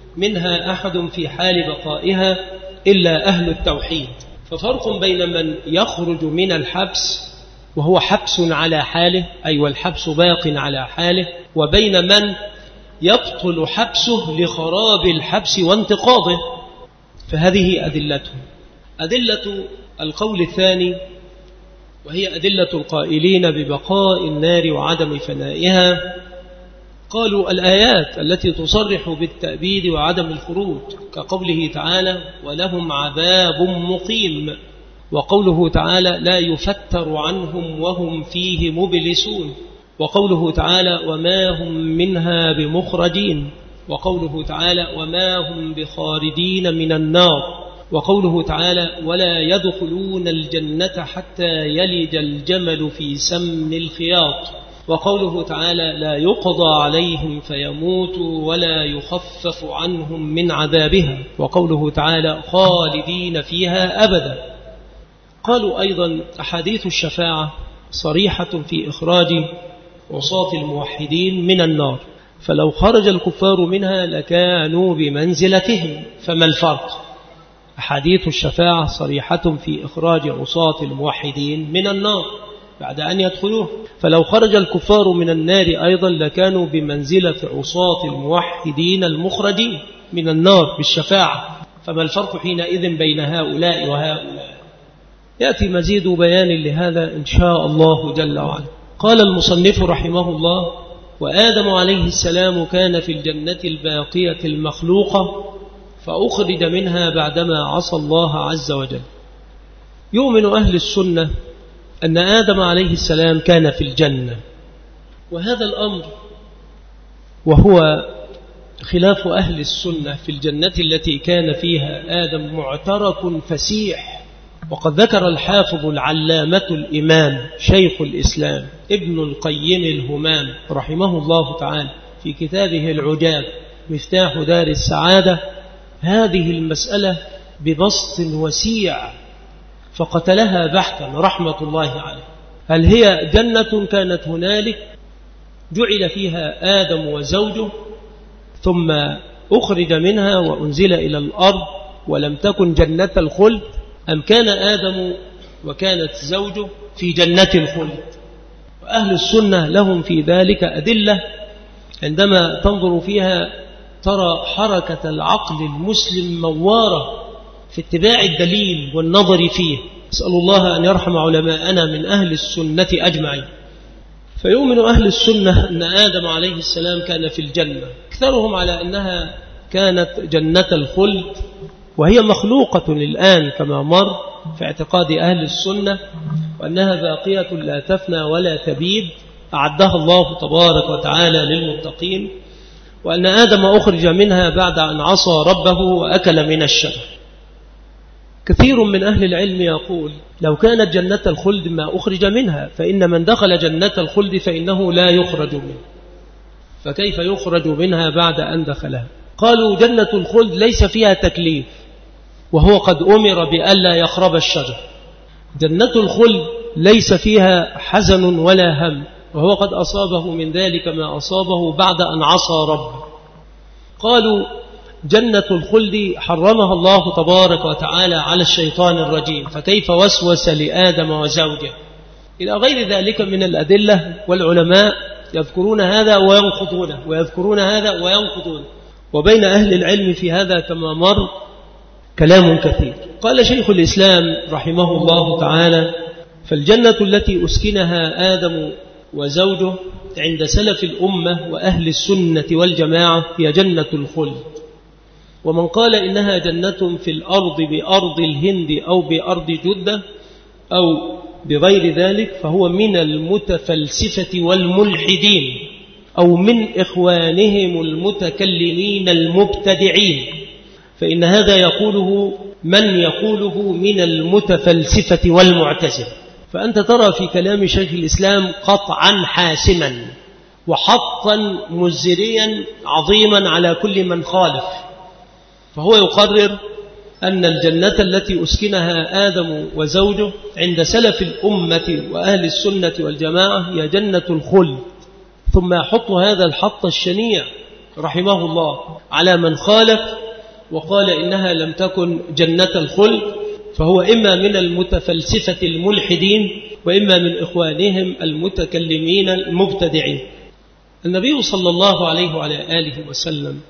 منها أحد في حال بقائها إلا أهل التوحيد. ففرق بين من يخرج من الحبس وهو حبس على حاله، أي والحبس باق على حاله، وبين من يبطل حبسه لخراب الحبس وانتقاضه. فهذه أدلته. أدلة القول الثاني وهي أدلة القائلين ببقاء النار وعدم فنائها. قالوا: الآيات التي تصرح بالتأبيد وعدم الخروج، كقوله تعالى: ولهم عذاب مقيم، وقوله تعالى: لا يفتر عنهم وهم فيه مبلسون، وقوله تعالى: وما هم منها بمخرجين، وقوله تعالى: وما هم بخارجين من النار، وقوله تعالى: ولا يدخلون الجنة حتى يلج الجمل في سم الخياط، وقوله تعالى لا يقضى عليهم فيموتوا ولا يخفف عنهم من عذابها، وقوله تعالى خالدين فيها أبدا. قالوا أيضا أحاديث الشفاعة صريحة في إخراج عصاة الموحدين من النار، فلو خرج الكفار منها لكانوا بمنزلتهم، فما الفرق؟ أحاديث الشفاعة صريحة في إخراج عصاة الموحدين من النار بعد أن يدخلوه، فلو خرج الكفار من النار أيضا لكانوا بمنزلة عصاة الموحدين المخرجين من النار بالشفاعة، فما الفرق حينئذ بين هؤلاء وهؤلاء؟ يأتي مزيد بيان لهذا إن شاء الله جل وعلا. قال المصنف رحمه الله: وآدم عليه السلام كان في الجنة الباقية المخلوقة فأخرج منها بعدما عصى الله عز وجل. يؤمن أهل السنة أن آدم عليه السلام كان في الجنة، وهذا الأمر وهو خلاف أهل السنة في الجنة التي كان فيها آدم معترك فسيح. وقد ذكر الحافظ العلامة الإمام شيخ الإسلام ابن القيم الهمام رحمه الله تعالى في كتابه العجاب مفتاح دار السعادة هذه المسألة ببسط وسيع، فقتلها بحثا رحمة الله عليه. هل هي جنة كانت هنالك جعل فيها آدم وزوجه ثم أخرج منها وأنزل إلى الأرض ولم تكن جنة الخلد، أم كان آدم وكانت زوجه في جنة الخلد؟ وأهل السنة لهم في ذلك أدلة عندما تنظر فيها ترى حركة العقل المسلم موارة في اتباع الدليل والنظر فيه. أسأل الله أن يرحم علماءنا من أهل السنة أجمعين. فيؤمن أهل السنة أن آدم عليه السلام كان في الجنة، أكثرهم على أنها كانت جنة الخلد، وهي مخلوقة الآن كما مر في اعتقاد أهل السنة، وأنها باقية لا تفنى ولا تبيد، أعدها الله تبارك وتعالى للمتقين، وأن آدم أخرج منها بعد أن عصى ربه وأكل من الشجر. كثير من أهل العلم يقول لو كانت جنة الخلد ما أخرج منها، فإن من دخل جنة الخلد فإنه لا يخرج منها، فكيف يخرج منها بعد أن دخلها؟ قالوا جنة الخلد ليس فيها تكليف، وهو قد أمر بألا يخرب الشجر. جنة الخلد ليس فيها حزن ولا هم، وهو قد أصابه من ذلك ما أصابه بعد أن عصى ربه. قالوا جنة الخلد حرمها الله تبارك وتعالى على الشيطان الرجيم، فكيف وسوس لآدم وزوجه؟ إلى غير ذلك من الأدلة، والعلماء يذكرون هذا وينقضونه ويذكرون هذا وينقضونه، وبين أهل العلم في هذا كما مر كلام كثير. قال شيخ الإسلام رحمه الله تعالى: فالجنة التي أسكنها آدم وزوجه عند سلف الأمة وأهل السنة والجماعة هي جنة الخلد. ومن قال إنها جنة في الأرض بأرض الهند أو بأرض جدة أو بغير ذلك فهو من المتفلسفة والملحدين، أو من إخوانهم المتكلمين المبتدعين، فإن هذا يقوله من يقوله من المتفلسفة والمعتزلة. فأنت ترى في كلام شيخ الإسلام قطعا حاسما وحطا مزريا عظيما على كل من خالف، فهو يقرر أن الجنة التي أسكنها آدم وزوجه عند سلف الأمة وأهل السنة والجماعة هي جنة الخلد، ثم يحط هذا الحط الشنيع رحمه الله على من خالف وقال إنها لم تكن جنة الخلد، فهو إما من المتفلسفة الملحدين وإما من إخوانهم المتكلمين المبتدعين. النبي صلى الله عليه وعلى آله وسلم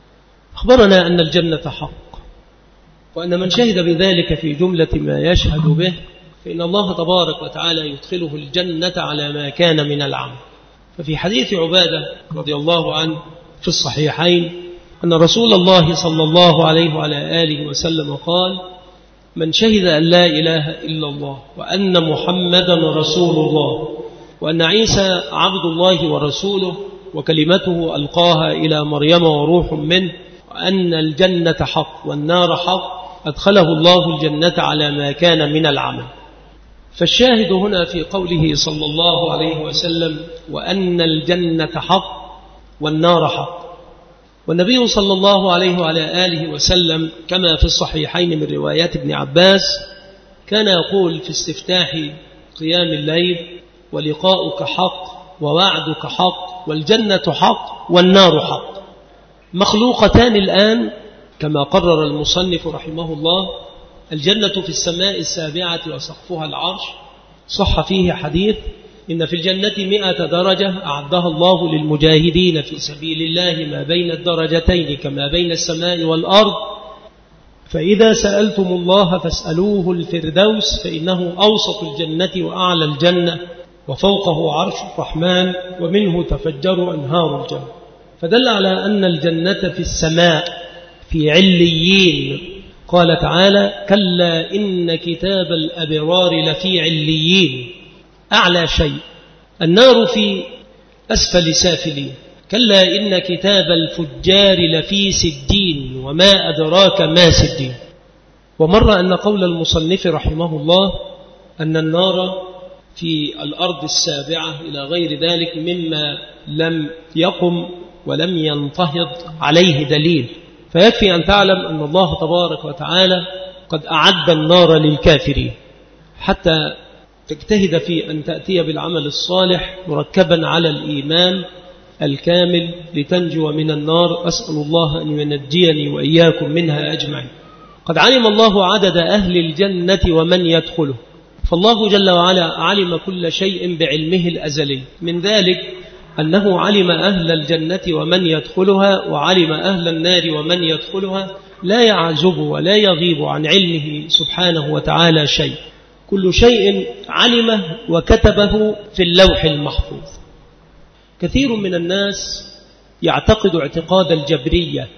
أخبرنا أن الجنة حق، وأن من شهد بذلك في جملة ما يشهد به فإن الله تبارك وتعالى يدخله الجنة على ما كان من العمل. ففي حديث عبادة رضي الله عنه في الصحيحين أن رسول الله صلى الله عليه وعلى آله وسلم قال: من شهد أن لا إله إلا الله وأن محمدا رسول الله وأن عيسى عبد الله ورسوله وكلمته ألقاها إلى مريم وروح منه وأن الجنة حق والنار حق أدخله الله الجنة على ما كان من العمل. فالشاهد هنا في قوله صلى الله عليه وسلم وأن الجنة حق والنار حق. والنبي صلى الله عليه وعلى آله وسلم كما في الصحيحين من روايات ابن عباس كان يقول في استفتاح قيام الليل ولقاؤك حق ووعدك حق والجنة حق والنار حق، مخلوقتان الآن كما قرر المصنف رحمه الله. الجنة في السماء السابعة وسقفها العرش، صح فيه حديث إن في الجنة 100 درجة أعدها الله للمجاهدين في سبيل الله ما بين الدرجتين كما بين السماء والأرض، فإذا سألتم الله فاسألوه الفردوس فإنه أوسط الجنة وأعلى الجنة وفوقه عرش الرحمن ومنه تفجر أنهار الجنة. فدل على أن الجنة في السماء في عليين. قال تعالى كلا إن كتاب الأبرار لفي عليين، أعلى شيء. النار في أسفل سافلين. كلا إن كتاب الفجار لفي سجين وما أدراك ما سجين. ومر أن قول المصنف رحمه الله أن النار في الأرض السابعة إلى غير ذلك مما لم يقم ولم ينتهض عليه دليل، فيكفي أن تعلم أن الله تبارك وتعالى قد أعد النار للكافرين حتى تجتهد في أن تأتي بالعمل الصالح مركبا على الإيمان الكامل لتنجو من النار. أسأل الله أن ينجيني وإياكم منها أجمعين. قد علم الله عدد أهل الجنة ومن يدخله، فالله جل وعلا علم كل شيء بعلمه الأزلي، من ذلك أنه علم أهل الجنة ومن يدخلها وعلم أهل النار ومن يدخلها، لا يعزب ولا يغيب عن علمه سبحانه وتعالى شيء، كل شيء علمه وكتبه في اللوح المحفوظ. كثير من الناس يعتقد اعتقاد الجبرية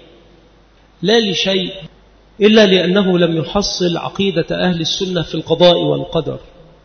لا لشيء إلا لأنه لم يحصل عقيدة أهل السنة في القضاء والقدر،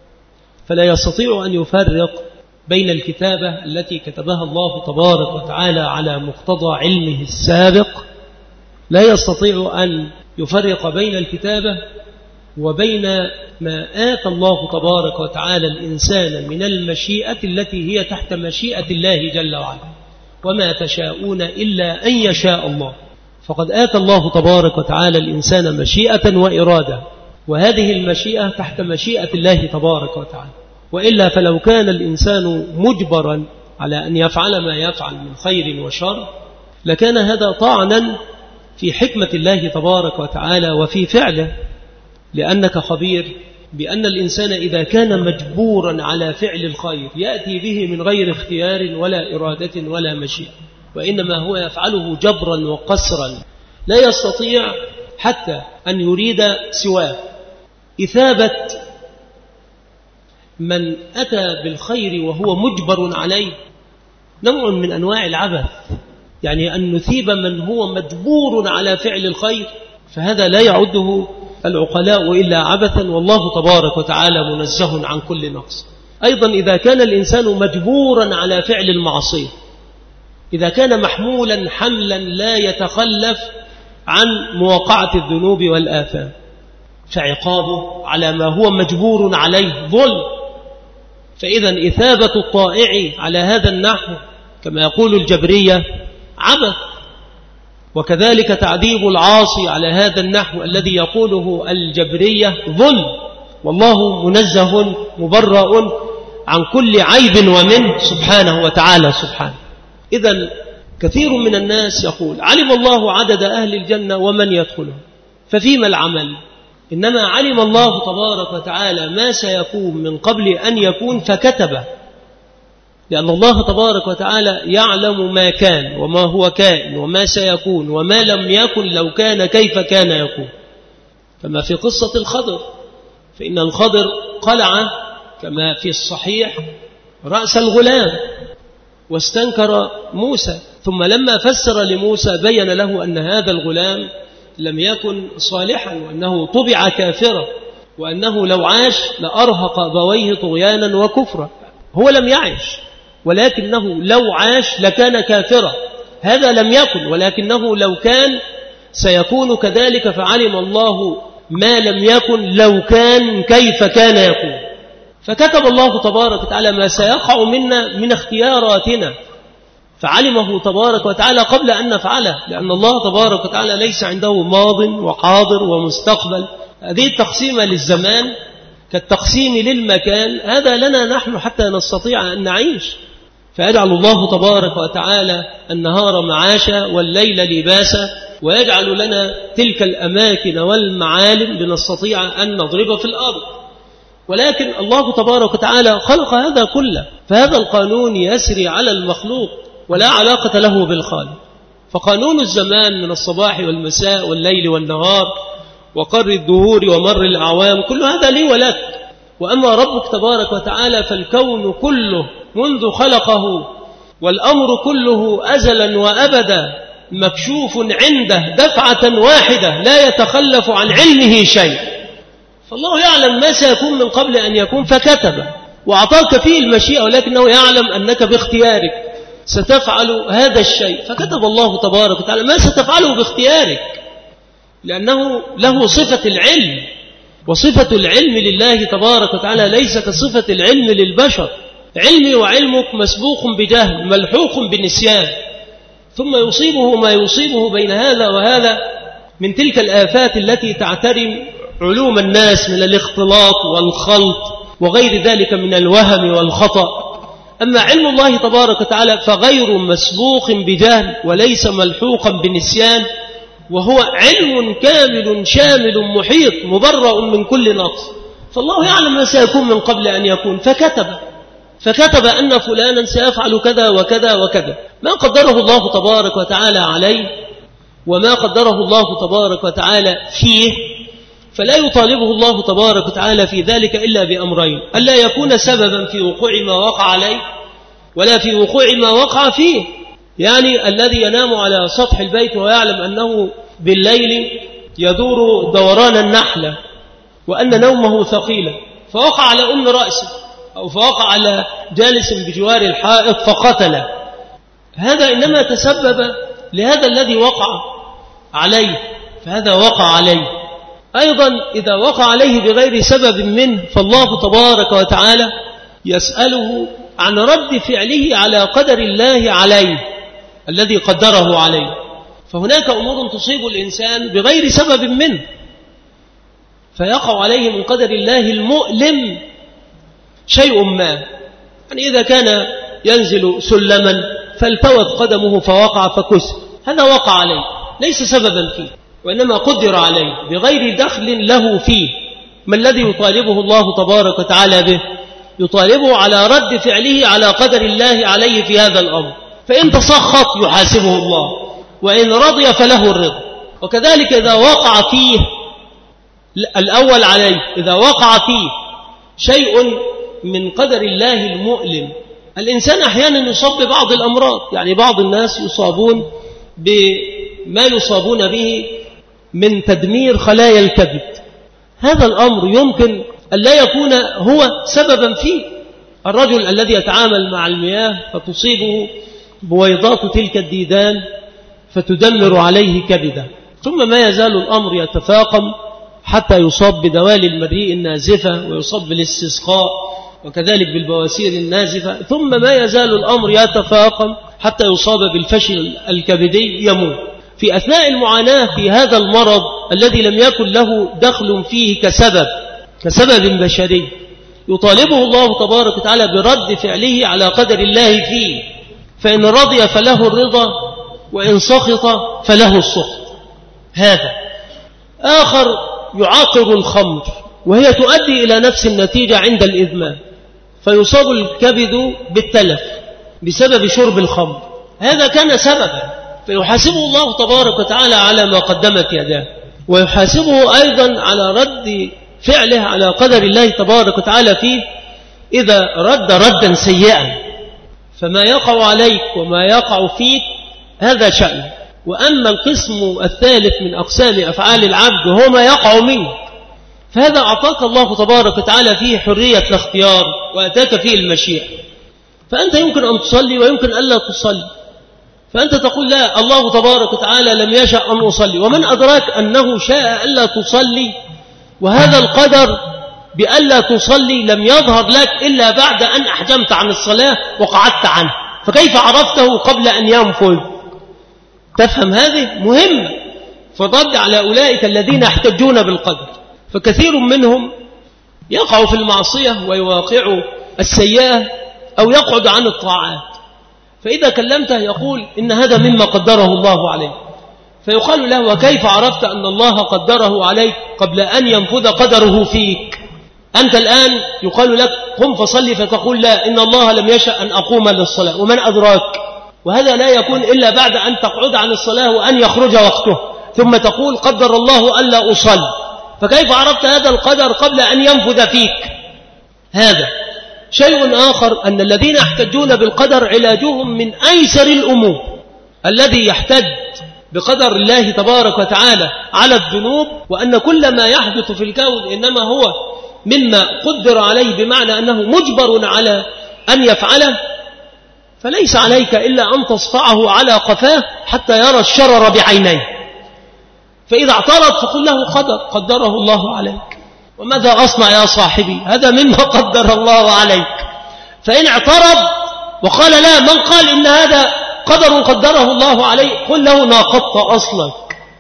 فلا يستطيع أن يفرق بين الكتابة التي كتبها الله تبارك وتعالى على مقتضى علمه السابق، لا يستطيع أن يفرق بين الكتابة وبين ما آتى الله تبارك وتعالى الإنسان من المشيئة التي هي تحت مشيئة الله جل وعلا، وما تشاءون إلا أن يشاء الله. فقد آتى الله تبارك وتعالى الإنسان مشيئة وإرادة، وهذه المشيئة تحت مشيئة الله تبارك وتعالى، وإلا فلو كان الإنسان مجبرا على أن يفعل ما يفعل من خير وشر لكان هذا طعنا في حكمة الله تبارك وتعالى وفي فعله، لأنك خبير بأن الإنسان إذا كان مجبورا على فعل الخير يأتي به من غير اختيار ولا إرادة ولا مشيئة، وإنما هو يفعله جبرا وقسرا، لا يستطيع حتى أن يريد سواه. إثابة من أتى بالخير وهو مجبر عليه نوع من أنواع العبث، يعني أن نثيب من هو مجبور على فعل الخير، فهذا لا يعده العقلاء إلا عبثا، والله تبارك وتعالى منزه عن كل نقص. أيضا إذا كان الإنسان مجبورا على فعل المعصية، إذا كان محمولا حملا لا يتخلف عن مواقعة الذنوب والآثام، فعقابه على ما هو مجبور عليه ظلم. فإذا إثابة الطائع على هذا النحو كما يقول الجبرية عبث، وكذلك تعذيب العاصي على هذا النحو الذي يقوله الجبرية ظلم، والله منزه مبرأ عن كل عيب ومنه سبحانه وتعالى سبحانه. إذن كثير من الناس يقول علم الله عدد أهل الجنة ومن يدخلهم، ففيما العمل؟ إنما علم الله تبارك وتعالى ما سيكون من قبل أن يكون فكتبه، لأن الله تبارك وتعالى يعلم ما كان وما هو كائن وما سيكون وما لم يكن لو كان كيف كان يكون. كما في قصة الخضر، فإن الخضر قلع كما في الصحيح رأس الغلام واستنكر موسى، ثم لما فسر لموسى بين له أن هذا الغلام لم يكن صالحا وأنه طبع كافرا، وأنه لو عاش لأرهق أبويه طغيانا وكفرا. هو لم يعش، ولكنه لو عاش لكان كافرا. هذا لم يكن، ولكنه لو كان سيكون كذلك، فعلم الله ما لم يكن لو كان كيف كان يكون. فكتب الله تبارك وتعالى ما سيقع منا من اختياراتنا، فعلمه تبارك وتعالى قبل أن نفعله، لأن الله تبارك وتعالى ليس عنده ماض وحاضر ومستقبل. هذه التقسيمة للزمان كالتقسيم للمكان، هذا لنا نحن حتى نستطيع أن نعيش. فيجعل الله تبارك وتعالى النهار معاشا والليل لباسا، ويجعل لنا تلك الأماكن والمعالم لنستطيع أن نضرب في الأرض. ولكن الله تبارك وتعالى خلق هذا كله، فهذا القانون يسري على المخلوق ولا علاقة له بالخالق. فقانون الزمان من الصباح والمساء والليل والنهار وقر الدهور ومر الأعوام كل هذا لي ولك. وأما ربك تبارك وتعالى فالكون كله منذ خلقه والأمر كله أزلا وأبدا مكشوف عنده دفعة واحدة لا يتخلف عن علمه شيء. فالله يعلم ما سيكون من قبل أن يكون فكتب وأعطاك فيه المشيئة، ولكنه يعلم أنك باختيارك ستفعل هذا الشيء، فكتب الله تبارك وتعالى ما ستفعله باختيارك، لأنه له صفة العلم، وصفة العلم لله تبارك وتعالى ليس كصفة العلم للبشر. علمي وعلمك مسبوق بجهل ملحوق بالنسيان، ثم يصيبه ما يصيبه بين هذا وهذا من تلك الآفات التي تعترم علوم الناس من الاختلاط والخلط وغير ذلك من الوهم والخطأ. أما علم الله تبارك وتعالى فغير مسبوق بجهل وليس ملحوقا بالنسيان، وهو علم كامل شامل محيط مبرأ من كل نقص. فالله يعلم ما سيكون من قبل أن يكون، فكتب أن فلانا سيفعل كذا وكذا وكذا. ما قدره الله تبارك وتعالى عليه وما قدره الله تبارك وتعالى فيه، فلا يطالبه الله تبارك وتعالى في ذلك إلا بأمرين: ألا يكون سببا في وقوع ما وقع عليه ولا في وقوع ما وقع فيه. يعني الذي ينام على سطح البيت ويعلم أنه بالليل يدور دوران النحلة وأن نومه ثقيل فوقع على أم رأسه أو فوقع على جالس بجوار الحائط فقتله، هذا إنما تسبب لهذا الذي وقع عليه، فهذا وقع عليه. أيضا إذا وقع عليه بغير سبب منه فالله تبارك وتعالى يسأله عن رد فعله على قدر الله عليه الذي قدره عليه. فهناك أمور تصيب الإنسان بغير سبب منه فيقع عليه من قدر الله المؤلم شيء ما. يعني إذا كان ينزل سلما فالتوت قدمه فوقع فكسر، هذا وقع عليه ليس سببا فيه وإنما قدر عليه بغير دخل له فيه. ما الذي يطالبه الله تبارك وتعالى به؟ يطالبه على رد فعله على قدر الله عليه في هذا الأمر. فإن تسخط يحاسبه الله، وإن رضي فله الرضا. وكذلك إذا وقع فيه الأول عليه، إذا وقع فيه شيء من قدر الله المؤلم. الإنسان أحيانا يصاب ببعض الأمراض، يعني بعض الناس يصابون بما يصابون به من تدمير خلايا الكبد، هذا الأمر يمكن أن لا يكون هو سببا فيه. الرجل الذي يتعامل مع المياه فتصيبه بويضات تلك الديدان فتدمر عليه كبده، ثم ما يزال الأمر يتفاقم حتى يصاب بدوال المريء النازفة ويصاب بالاستسقاء وكذلك بالبواسير النازفة، ثم ما يزال الأمر يتفاقم حتى يصاب بالفشل الكبدي يموت. في أثناء المعاناة في هذا المرض الذي لم يكن له دخل فيه كسبب بشري، يطالبه الله تبارك وتعالى برد فعله على قدر الله فيه، فإن رضي فله الرضا وإن سخط فله السخط. هذا آخر يعاقر الخمر وهي تؤدي إلى نفس النتيجة عند الإدمان، فيصاب الكبد بالتلف بسبب شرب الخمر، هذا كان سببا، فيحاسبه الله تبارك وتعالى على ما قدمت يداه، ويحاسبه أيضا على رد فعله على قدر الله تبارك وتعالى فيه إذا رد ردا سيئا. فما يقع عليك وما يقع فيك هذا شأن. وأما القسم الثالث من أقسام أفعال العبد وهو ما يقع منه، فهذا أعطاك الله تبارك وتعالى فيه حرية الاختيار وأتاك فيه المشيئة. فأنت يمكن أن تصلي ويمكن ألا تصلي، فأنت تقول لا، الله تبارك وتعالى لم يشأ أن أصلي، ومن أدراك أنه شاء ألا تصلي، وهذا القدر بألا تصلي لم يظهر لك إلا بعد أن أحجمت عن الصلاة وقعدت عنه، فكيف عرفته قبل أن ينفذ؟ تفهم هذه مهمة. فضد على أولئك الذين يحتجون بالقدر، فكثير منهم يقع في المعصية ويواقع السيئة أو يقعد عن الطاعات، فإذا كلمته يقول إن هذا مما قدره الله عليه، فيقال له وكيف عرفت أن الله قدره عليك قبل أن ينفذ قدره فيك؟ أنت الآن يقال لك قم فصلي فتقول لا إن الله لم يشأ أن أقوم للصلاة، ومن أدراك؟ وهذا لا يكون إلا بعد أن تقعد عن الصلاة وأن يخرج وقته، ثم تقول قدر الله ألا أصل، فكيف عرفت هذا القدر قبل أن ينفذ فيك؟ هذا شيء آخر، أن الذين يحتجون بالقدر علاجهم من أيسر الأمور. الذي يحتج بقدر الله تبارك وتعالى على الذنوب، وأن كل ما يحدث في الكون إنما هو مما قدر عليه بمعنى أنه مجبر على أن يفعله، فليس عليك إلا أن تصفعه على قفاه حتى يرى الشرر بعينيه، فإذا اعترض فقل له قدره الله عليك، وماذا أصنع يا صاحبي؟ هذا مما قدر الله عليك. فإن اعترض وقال لا، من قال إن هذا قدر قدره الله عليه؟ قل له ناقضت أصلك،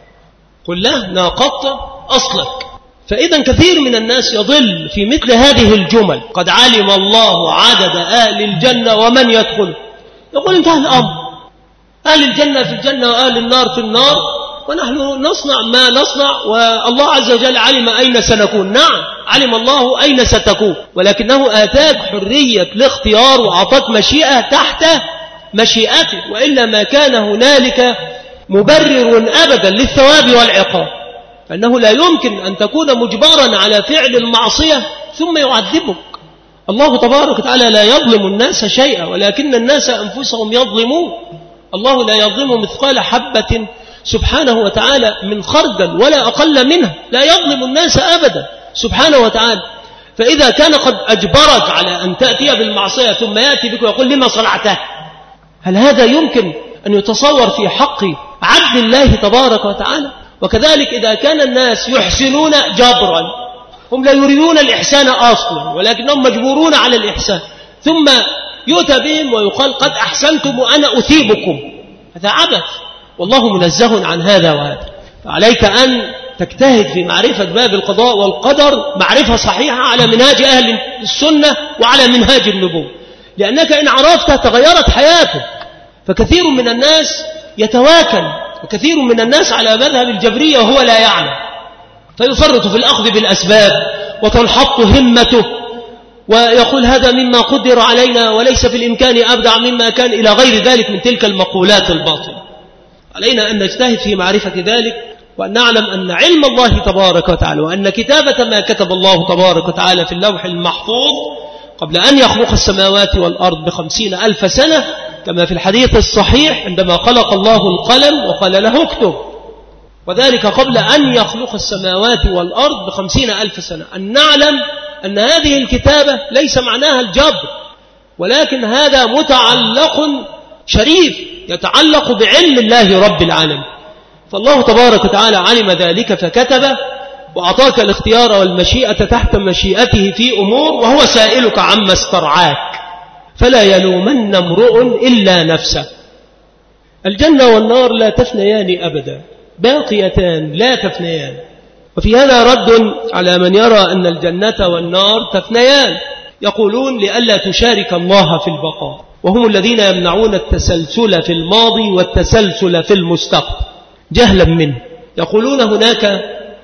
قل له ناقضت أصلك. فإذا كثير من الناس يضل في مثل هذه الجمل، قد علم الله عدد أهل الجنة ومن يدخل، يقول انتهى الأمر، أهل الجنة في الجنة وأهل النار في النار، ونحن نصنع ما نصنع، والله عز وجل علم أين سنكون. نعم علم الله أين ستكون، ولكنه آتاك حرية الاختيار وأعطاك مشيئة تحت مشيئته، وإلا ما كان هنالك مبرر أبدا للثواب والعقاب، فإنه لا يمكن أن تكون مجبرا على فعل المعصية ثم يعذبك. الله تبارك وتعالى لا يظلم الناس شيئا، ولكن الناس أنفسهم يظلمون. الله لا يظلم مثقال حبة سبحانه وتعالى من خردل ولا أقل منها، لا يظلم الناس أبدا سبحانه وتعالى. فإذا كان قد أجبرك على أن تأتي بالمعصية ثم يأتي بك ويقول لما صنعته، هل هذا يمكن أن يتصور في حق عبد الله تبارك وتعالى؟ وكذلك إذا كان الناس يحسنون جبرا، هم لا يريدون الإحسان أصلا ولكنهم مجبورون على الإحسان، ثم يؤتى بهم ويقال قد أحسنتم وأنا أثيبكم، هذا عبث، والله منزه عن هذا وهذا. فعليك أن تجتهد في معرفة باب القضاء والقدر معرفة صحيحة على منهاج أهل السنة وعلى منهاج النبوة، لأنك إن عرفت تغيرت حياتك. فكثير من الناس يتواكل، وكثير من الناس على مذهب الجبرية وهو لا يعلم، فيفرط في الأخذ بالأسباب وتنحط همته ويقول هذا مما قدر علينا وليس في الإمكان أبدع مما كان، إلى غير ذلك من تلك المقولات الباطلة. علينا أن نجتهد في معرفة ذلك، وأن نعلم أن علم الله تبارك وتعالى وأن كتابة ما كتب الله تبارك وتعالى في اللوح المحفوظ قبل أن يخلق السماوات والأرض ب50,000 سنة، كما في الحديث الصحيح عندما خلق الله القلم وقال له اكتب، وذلك قبل أن يخلق السماوات والأرض ب50,000 سنة. أن نعلم أن هذه الكتابة ليس معناها الجبر، ولكن هذا متعلق شريف يتعلق بعلم الله رب العالمين. فالله تبارك وتعالى علم ذلك فكتبه، وأعطاك الاختيار والمشيئة تحت مشيئته في أمور، وهو سائلك عما استرعاك، فلا يلومن امرؤ إلا نفسه. الجنة والنار لا تفنيان أبدا، باقيتان لا تفنيان. وفي هذا رد على من يرى أن الجنة والنار تفنيان، يقولون لئلا تشارك الله في البقاء، وهم الذين يمنعون التسلسل في الماضي والتسلسل في المستقبل جهلا منه. يقولون هناك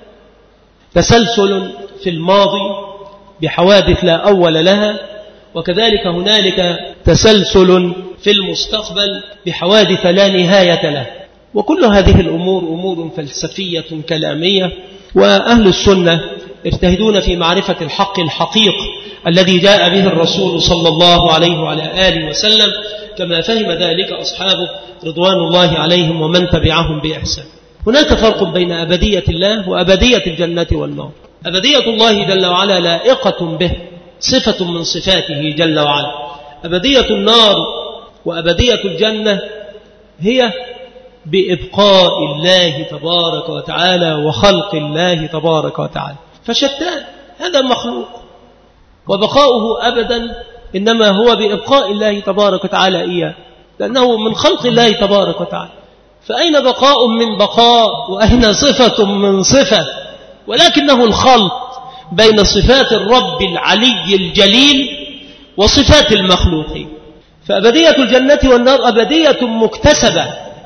تسلسل في الماضي بحوادث لا أول لها، وكذلك هنالك تسلسل في المستقبل بحوادث لا نهاية لها. وكل هذه الأمور أمور فلسفية كلامية، وأهل السنة يجتهدون في معرفة الحق الحقيق الذي جاء به الرسول صلى الله عليه وعلى آله وسلم، كما فهم ذلك أصحابه رضوان الله عليهم ومن تبعهم بإحسان. هناك فرق بين أبدية الله وأبدية الجنة والنار. أبدية الله جل وعلا لائقة به، صفة من صفاته جل وعلا. أبدية النار وأبدية الجنة هي بإبقاء الله تبارك وتعالى وخلق الله تبارك وتعالى، فشتان، هذا مخلوق وبقاؤه أبدا إنما هو بإبقاء الله تبارك وتعالى إياه، لأنه من خلق الله تبارك وتعالى. فأين بقاء من بقاء وأين صفة من صفة؟ ولكنه الخلط بين صفات الرب العلي الجليل وصفات المخلوقين. فأبدية الجنة والنار أبدية مكتسبة،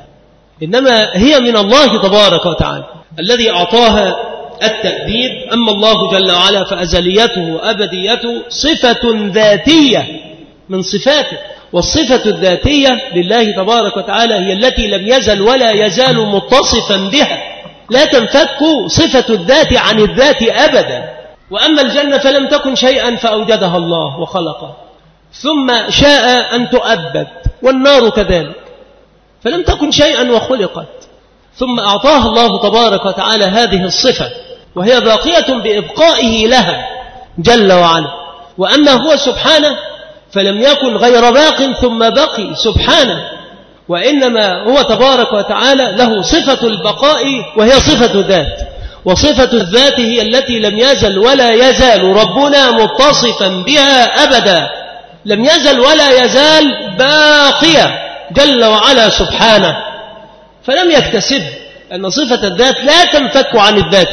إنما هي من الله تبارك وتعالى الذي أعطاها التأديب. أما الله جل وعلا فأزليته وأبديته صفة ذاتية من صفاته، والصفة الذاتية لله تبارك وتعالى هي التي لم يزل ولا يزال متصفا بها، لا تنفك صفة الذات عن الذات أبدا. وأما الجنة فلم تكن شيئا فأوجدها الله وخلقها، ثم شاء أن تؤبد، والنار كذلك فلم تكن شيئا وخلقت، ثم أعطاها الله تبارك وتعالى هذه الصفة، وهي باقية بإبقائه لها جل وعلا. وأما هو سبحانه فلم يكن غير باق ثم بقي سبحانه، وإنما هو تبارك وتعالى له صفة البقاء وهي صفة ذات، وصفة الذات هي التي لم يزل ولا يزال ربنا متصفا بها أبدا، لم يزل ولا يزال باقية جل وعلا سبحانه، فلم يكتسب أن صفة الذات لا تنفك عن الذات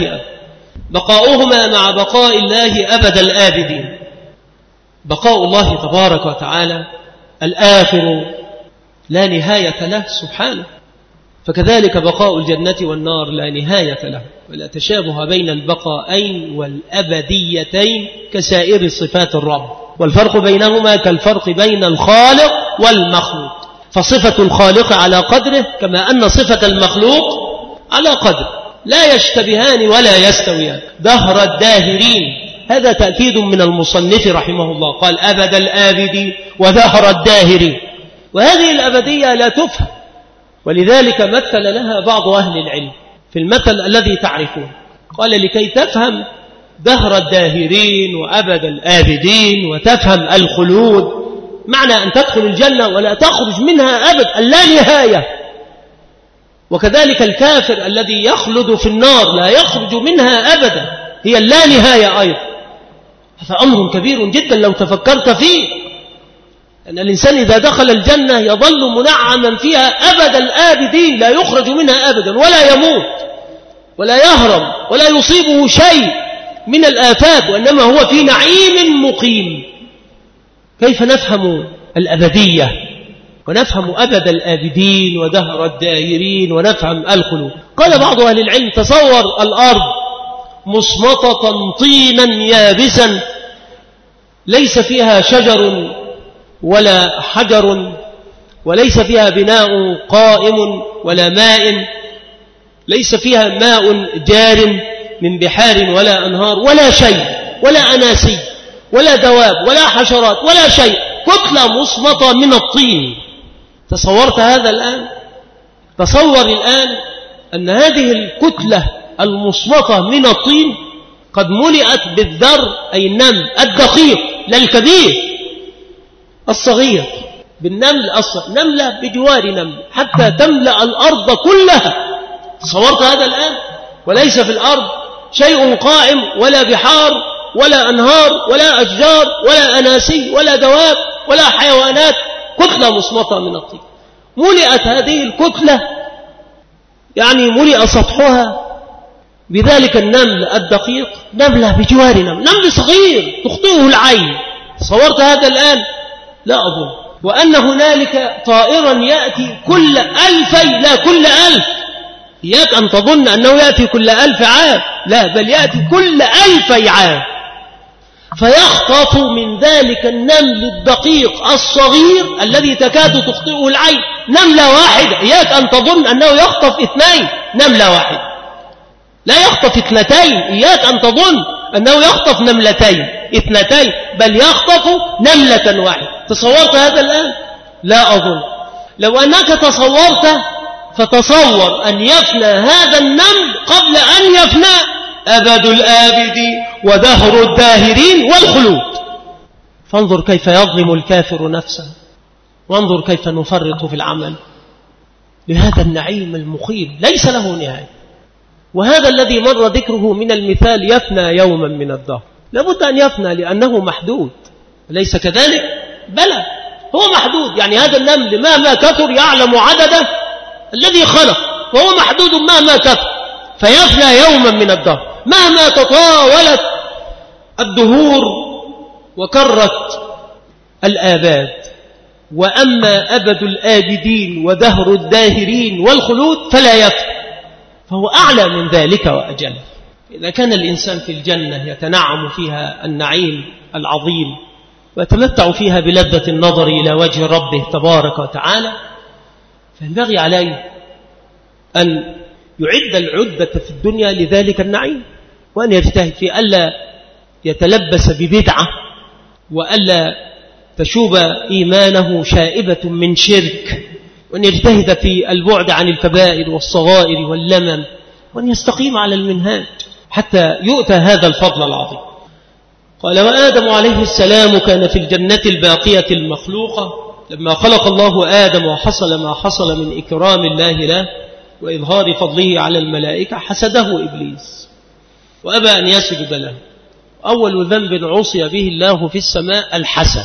بقاؤهما مع بقاء الله أبد الآبدين. بقاء الله تبارك وتعالى الآخر لا نهاية له سبحانه، فكذلك بقاء الجنة والنار لا نهاية له، ولا تشابه بين البقاءين والأبديتين كسائر صفات الرب، والفرق بينهما كالفرق بين الخالق والمخلوق، فصفة الخالق على قدره كما أن صفة المخلوق على قدره، لا يشتبهان ولا يستويان. دهر الداهرين، هذا تأكيد من المصنف رحمه الله، قال أبد الآبدين ودهر الداهرين، وهذه الأبدية لا تفهم، ولذلك مثل لها بعض أهل العلم في المثل الذي تعرفون، قال لكي تفهم دهر الداهرين وأبد الآبدين وتفهم الخلود، معنى أن تدخل الجنة ولا تخرج منها أبد اللا نهاية، وكذلك الكافر الذي يخلد في النار لا يخرج منها أبدا هي اللا نهاية أيضا. هذا أمر كبير جدا لو تفكرت فيه، أن الإنسان إذا دخل الجنة يظل منعما فيها أبد الآبدين، لا يخرج منها أبدا ولا يموت ولا يهرم ولا يصيبه شيء من الآفات، وإنما هو في نعيم مقيم. كيف نفهم الأبدية ونفهم أبد الآبدين ودهر الدائرين ونفهم الخلود؟ قال بعض أهل العلم تصور الأرض مصمطة طينا يابسا ليس فيها شجر ولا حجر، وليس فيها بناء قائم ولا ماء، ليس فيها ماء جار من بحار ولا أنهار ولا شيء، ولا أناسي ولا دواب ولا حشرات ولا شيء، كتلة مصمطة من الطين. تصورت هذا الآن؟ تصور الآن أن هذه الكتلة المصمطة من الطين قد ملئت بالذر، أي النمل الدقيق لا الكبير، الصغير، بالنمل الصغير، نملة بجوار نمل حتى تملأ الأرض كلها. تصورت هذا الآن؟ وليس في الأرض شيء قائم ولا بحار ولا أنهار ولا أشجار ولا أناسي ولا دواب ولا حيوانات، كتلة مصمطة من الطين. ملئت هذه الكتلة، يعني ملئ سطحها بذلك النمل الدقيق، نملة بجوار نمل صغير تخطئه العين. تصورت هذا الآن؟ لا أظن. وأن هنالك طائرا يأتي كل 2000، لا كل 1000، إياك أن تظن أنه يأتي كل 1000 عام، لا، بل يأتي كل 2000 عام، فيخطف من ذلك النمل الدقيق الصغير الذي تكاد تخطئه العين نملة واحدة. إياك أن تظن أنه يخطف 2 نملة واحدة، لا يخطف 2، إياك أن تظن أنه يخطف 2، بل يخطف نملة واحدة. تصورت هذا الآن؟ لا أظن. لو أنك تصورت فتصور أن يفنى هذا النمل قبل أن يفنى أبد الآبدين ودهر الداهرين والخلود. فانظر كيف يظلم الكافر نفسه، وانظر كيف نفرط في العمل لهذا النعيم المخيم ليس له نهاية. وهذا الذي مر ذكره من المثال يفنى يوما من الدهر، لابد أن يفنى لأنه محدود، أليس كذلك؟ بلى هو محدود، يعني هذا النمل مهما كثر يعلم عدده الذي خلق، وهو محدود مهما كثر، فيفنى يوما من الدهر مهما تطاولت الدهور وكرت الآباد. وأما أبد الآبدين ودهر الداهرين والخلود فلا يفنى، فهو أعلى من ذلك وأجل. إذا كان الإنسان في الجنة يتنعم فيها النعيم العظيم ويتمتع فيها بلذة النظر إلى وجه ربه تبارك وتعالى، فينبغي عليه أن يعد العدة في الدنيا لذلك النعيم، وأن يجتهد في ألا يتلبس ببدعة، وألا تشوب إيمانه شائبة من شرك، وأن يجتهد في البعد عن الكبائر والصغائر واللمم، وأن يستقيم على المنهاج حتى يؤتى هذا الفضل العظيم. قال: وآدم عليه السلام كان في الجنة الباقية المخلوقة، لما خلق الله آدم وحصل ما حصل من إكرام الله له وإظهار فضله على الملائكة، حسده إبليس وأبى أن يسجد له. أول ذنب عصي به الله في السماء الحسد،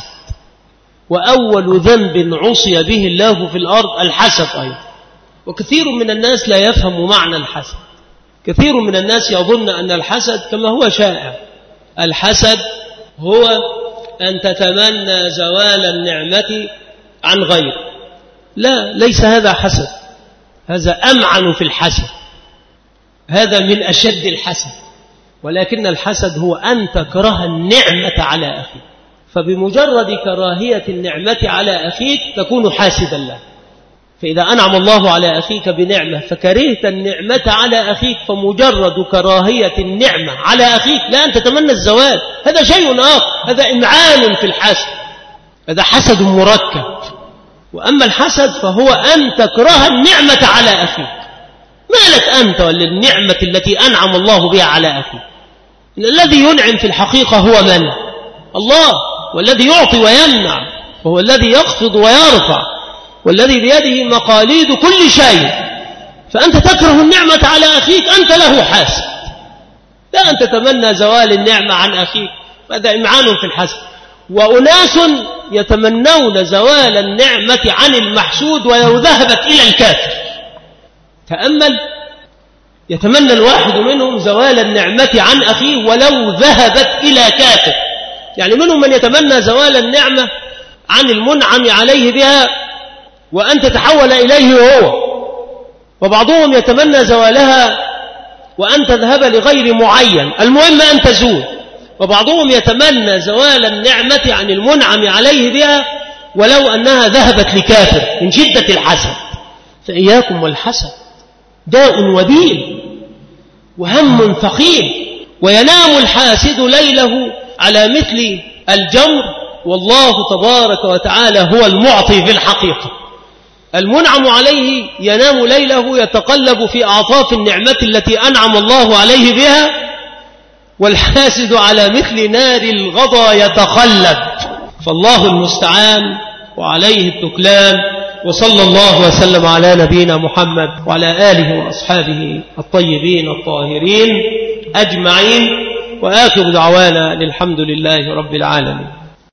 وأول ذنب عصي به الله في الأرض الحسد أيضا. وكثير من الناس لا يفهم معنى الحسد، كثير من الناس يظن أن الحسد كما هو شائع، الحسد هو أن تتمنى زوال النعمة عن غير. لا، ليس هذا حسد، هذا أمعن في الحسد، هذا من أشد الحسد. ولكن الحسد هو أن تكره النعمة على أخيك، فبمجرد كراهية النعمة على أخيك تكون حاسدا له. فإذا أنعم الله على أخيك بنعمة فكرهت النعمة على أخيك، فمجرد كراهية النعمة على أخيك لا أن تتمنى الزوال، هذا شيء آخر، هذا إمعان في الحسد، هذا حسد مركب. وأما الحسد فهو أن تكره النعمة على أخيك. ما لك أنت وللنعمة التي أنعم الله بها على أخيك؟ إن الذي ينعم في الحقيقة هو من؟ الله، والذي يعطي ويمنع، وهو الذي يخفض ويرفع، والذي بيده مقاليد كل شيء. فأنت تكره النعمة على أخيك، أنت له حاسد، لا أن تتمنى زوال النعمة عن أخيك، هذا إمعان في الحسد. وأناس يتمنون زوال النعمة عن المحسود ولو ذهبت إلى الكافر. تأمل، يتمنى الواحد منهم زوال النعمة عن أخيه ولو ذهبت إلى كافر. يعني منهم من يتمنى زوال النعمة عن المنعم عليه بها وأن تتحول إليه هو، وبعضهم يتمنى زوالها وأن تذهب لغير معين، المهم أن تزول. وبعضهم يتمنى زوال النعمة عن المنعم عليه بها ولو أنها ذهبت لكافر من شدة الحسد. فإياكم والحسد، داء وبيل وهم ثقيل، وينام الحاسد ليله على مثل الجمر، والله تبارك وتعالى هو المعطي في الحقيقة. المنعم عليه ينام ليله يتقلب في أعطاف النعمة التي أنعم الله عليه بها، والحاسد على مثل نار الغضا يتقلب. فالله المستعان وعليه التكلان. وصلى الله وسلم على نبينا محمد وعلى آله وأصحابه الطيبين الطاهرين أجمعين، وآخر دعوانا الحمد لله رب العالمين.